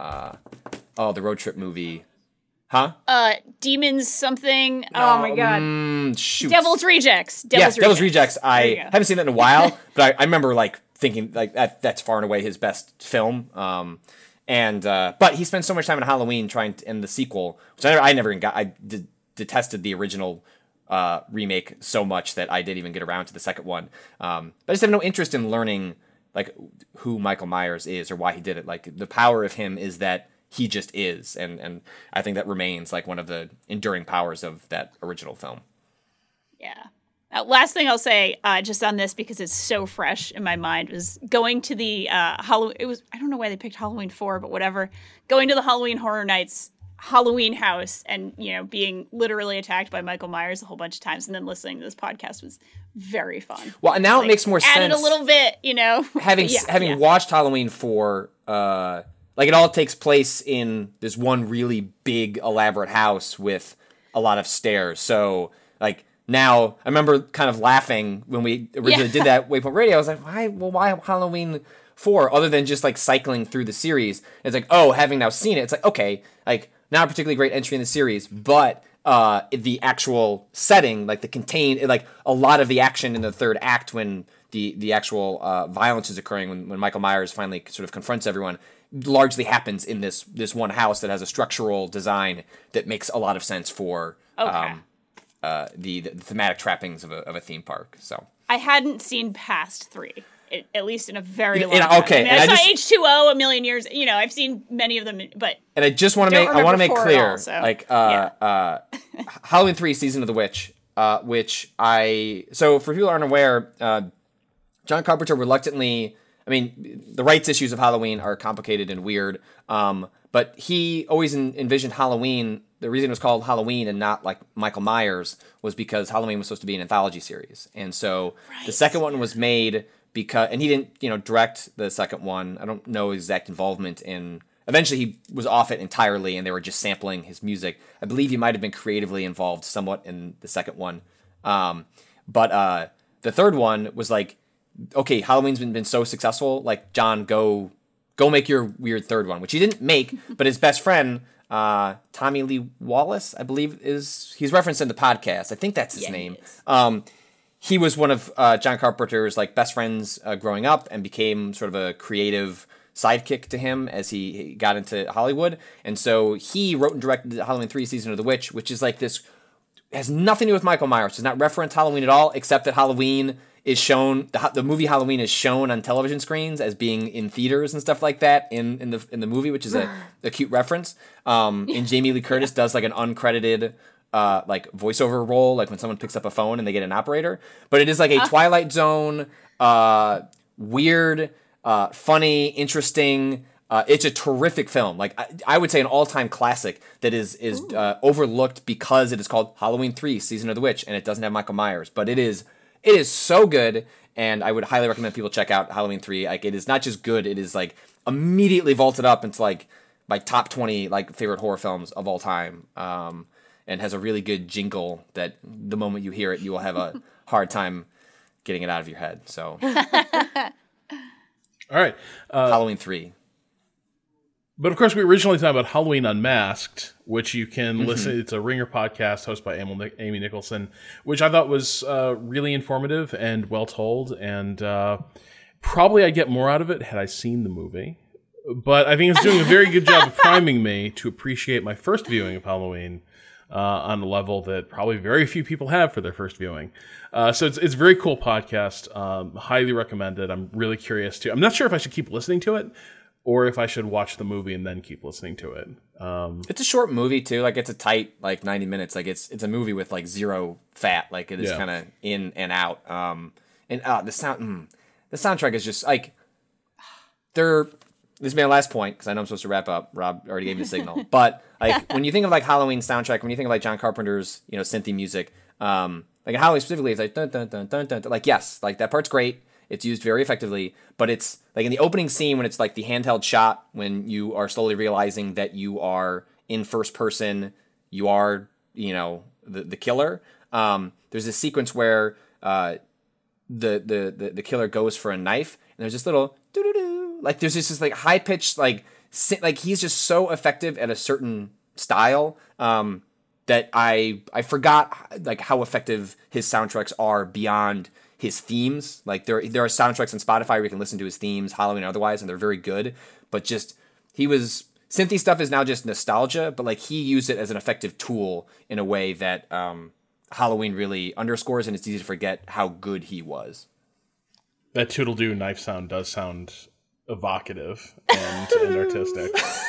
road trip movie. Huh? Demons something. No, oh my god. Shoot. Devil's Rejects. Devil's Rejects. I haven't seen that in a while, but I remember like thinking like that's far and away his best film. But he spent so much time on Halloween and the sequel, which I never even got. I detested the original remake so much that I didn't even get around to the second one. But I just have no interest in learning like who Michael Myers is or why he did it. Like the power of him is that he just is, and I think that remains like one of the enduring powers of that original film. Yeah. Last thing I'll say, just on this because it's so fresh in my mind, was going to the Halloween. It was, I don't know why they picked Halloween 4, but whatever. Going to the Halloween Horror Nights Halloween house and, being literally attacked by Michael Myers a whole bunch of times, and then listening to this podcast was very fun. Well, and now it makes more sense. Added a little bit, Having watched Halloween 4, like it all takes place in this one really big, elaborate house with a lot of stairs. So, like, now, I remember kind of laughing when we originally did that Waypoint Radio. I was like, why Halloween 4? Other than just, like, cycling through the series. It's like, having now seen it, it's like, okay, like, not a particularly great entry in the series, but the actual setting, like, like, a lot of the action in the third act when the actual violence is occurring, when Michael Myers finally sort of confronts everyone, largely happens in this one house that has a structural design that makes a lot of sense for the thematic trappings of a theme park. So I hadn't seen past 3, at least in a very long time. Okay, I saw H2O a million years. I've seen many of them, but and I just want to make clear, all, so. like Halloween 3: Season of the Witch, which so for people who aren't aware, John Carpenter reluctantly. I mean, the rights issues of Halloween are complicated and weird, but he always envisioned Halloween. The reason it was called Halloween and not like Michael Myers was because Halloween was supposed to be an anthology series. And so the second one was made because, and he didn't, direct the second one. I don't know his exact involvement in, eventually he was off it entirely and they were just sampling his music. I believe he might have been creatively involved somewhat in the second one. But the third one was like, okay, Halloween's been so successful, like, John, go make your weird third one, which he didn't make, but his best friend, Tommy Lee Wallace, I believe he's referenced in the podcast. I think that's his name. He was one of John Carpenter's like best friends growing up and became sort of a creative sidekick to him as he got into Hollywood. And so he wrote and directed Halloween 3: Season of the Witch, which is like this, has nothing to do with Michael Myers. Does not reference Halloween at all, except that Halloween is shown, the movie Halloween is shown on television screens as being in theaters and stuff like that in the movie, which is a cute reference. And Jamie Lee Curtis does like an uncredited like voiceover role, like when someone picks up a phone and they get an operator. But it is like a Twilight Zone, weird, funny, interesting. It's a terrific film. Like I would say an all-time classic that is overlooked because it is called Halloween 3: Season of the Witch and it doesn't have Michael Myers, but it is so good, and I would highly recommend people check out Halloween 3. Like, it is not just good, it is, like, immediately vaulted up into, like, my top 20, like, favorite horror films of all time, and has a really good jingle that the moment you hear it, you will have a hard time getting it out of your head, so. All right. Halloween 3. But of course, we originally talked about Halloween Unmasked, which you can listen. It's a Ringer podcast hosted by Amy Nicholson, which I thought was really informative and well told. And probably I'd get more out of it had I seen the movie. But I think it's doing a very good job of priming me to appreciate my first viewing of Halloween on a level that probably very few people have for their first viewing. So it's a very cool podcast. Highly recommended. I'm really curious to. I'm not sure if I should keep listening to it, or if I should watch the movie and then keep listening to it. It's a short movie too. Like it's a tight 90 minutes. Like it's a movie with like zero fat. Like it is kind of in and out. The soundtrack is just like this is my last point because I know I'm supposed to wrap up. Rob already gave me the signal. But like when you think of like Halloween soundtrack, when you think of like John Carpenter's synthy music, like Halloween specifically, it's like dun dun dun dun dun. Like yes, like that part's great. It's used very effectively, but it's like in the opening scene when it's like the handheld shot when you are slowly realizing that you are in first person, you are, the killer. There's this sequence where the killer goes for a knife and there's this little doo-doo-doo. Like there's this like high pitched like he's just so effective at a certain style that I forgot like how effective his soundtracks are beyond his themes. Like there are soundtracks on Spotify where you can listen to his themes, Halloween and otherwise, and they're very good. But just synthy stuff is now just nostalgia, but like he used it as an effective tool in a way that Halloween really underscores, and it's easy to forget how good he was. That toodle-doo knife sound does sound evocative and artistic.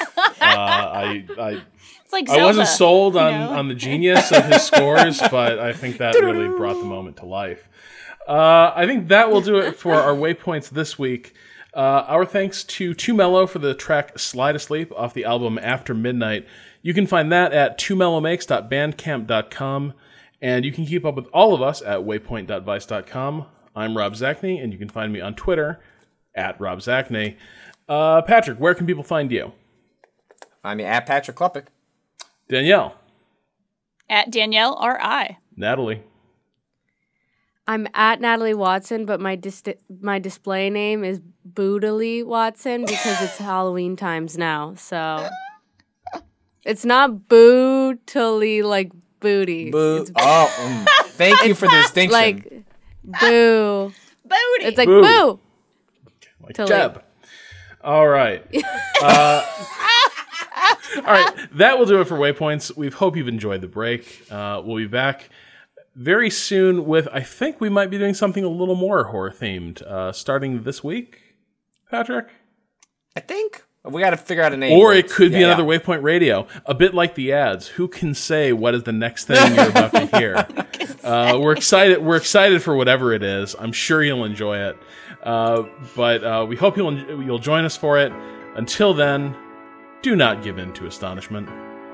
It's like I wasn't sold on the genius of his scores, but I think that really brought the moment to life. I think that will do it for our waypoints this week. Our thanks to Too Mellow for the track Slide Asleep off the album After Midnight. You can find that at twomellowmakes.bandcamp.com, and you can keep up with all of us at waypoint.vice.com. I'm Rob Zachney, and you can find me on Twitter at Rob Zachney. Patrick, where can people find you? I'm at Patrick Klepek. Danielle. At Danielle R.I. Natalie. I'm at Natalie Watson, but my display name is Boodily Watson because it's Halloween times now. So it's not bootily like booty. Thank you for the distinction. Like boo. Booty. It's like boo. Like Jeb. All right. All right. That will do it for Waypoints. We hope you've enjoyed the break. We'll be back very soon with, I think we might be doing something a little more horror themed starting this week. Patrick? I think. We got to figure out a name. Or it could be another Waypoint Radio. A bit like the ads. Who can say what is the next thing you're about to hear? We're excited. We're excited for whatever it is. I'm sure you'll enjoy it. But we hope you'll join us for it. Until then, do not give in to astonishment.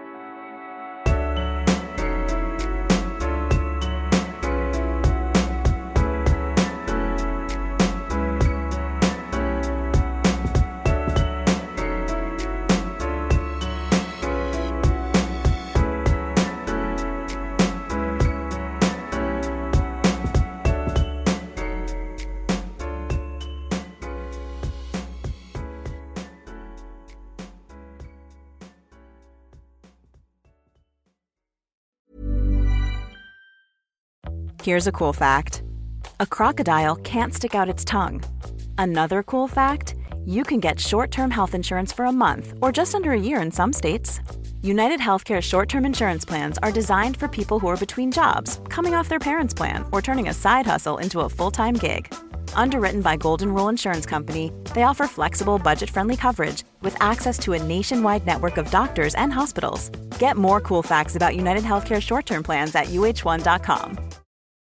Here's a cool fact. A crocodile can't stick out its tongue. Another cool fact, you can get short-term health insurance for a month or just under a year in some states. United Healthcare short-term insurance plans are designed for people who are between jobs, coming off their parents' plan, or turning a side hustle into a full-time gig. Underwritten by Golden Rule Insurance Company, they offer flexible, budget-friendly coverage with access to a nationwide network of doctors and hospitals. Get more cool facts about United Healthcare short-term plans at uh1.com.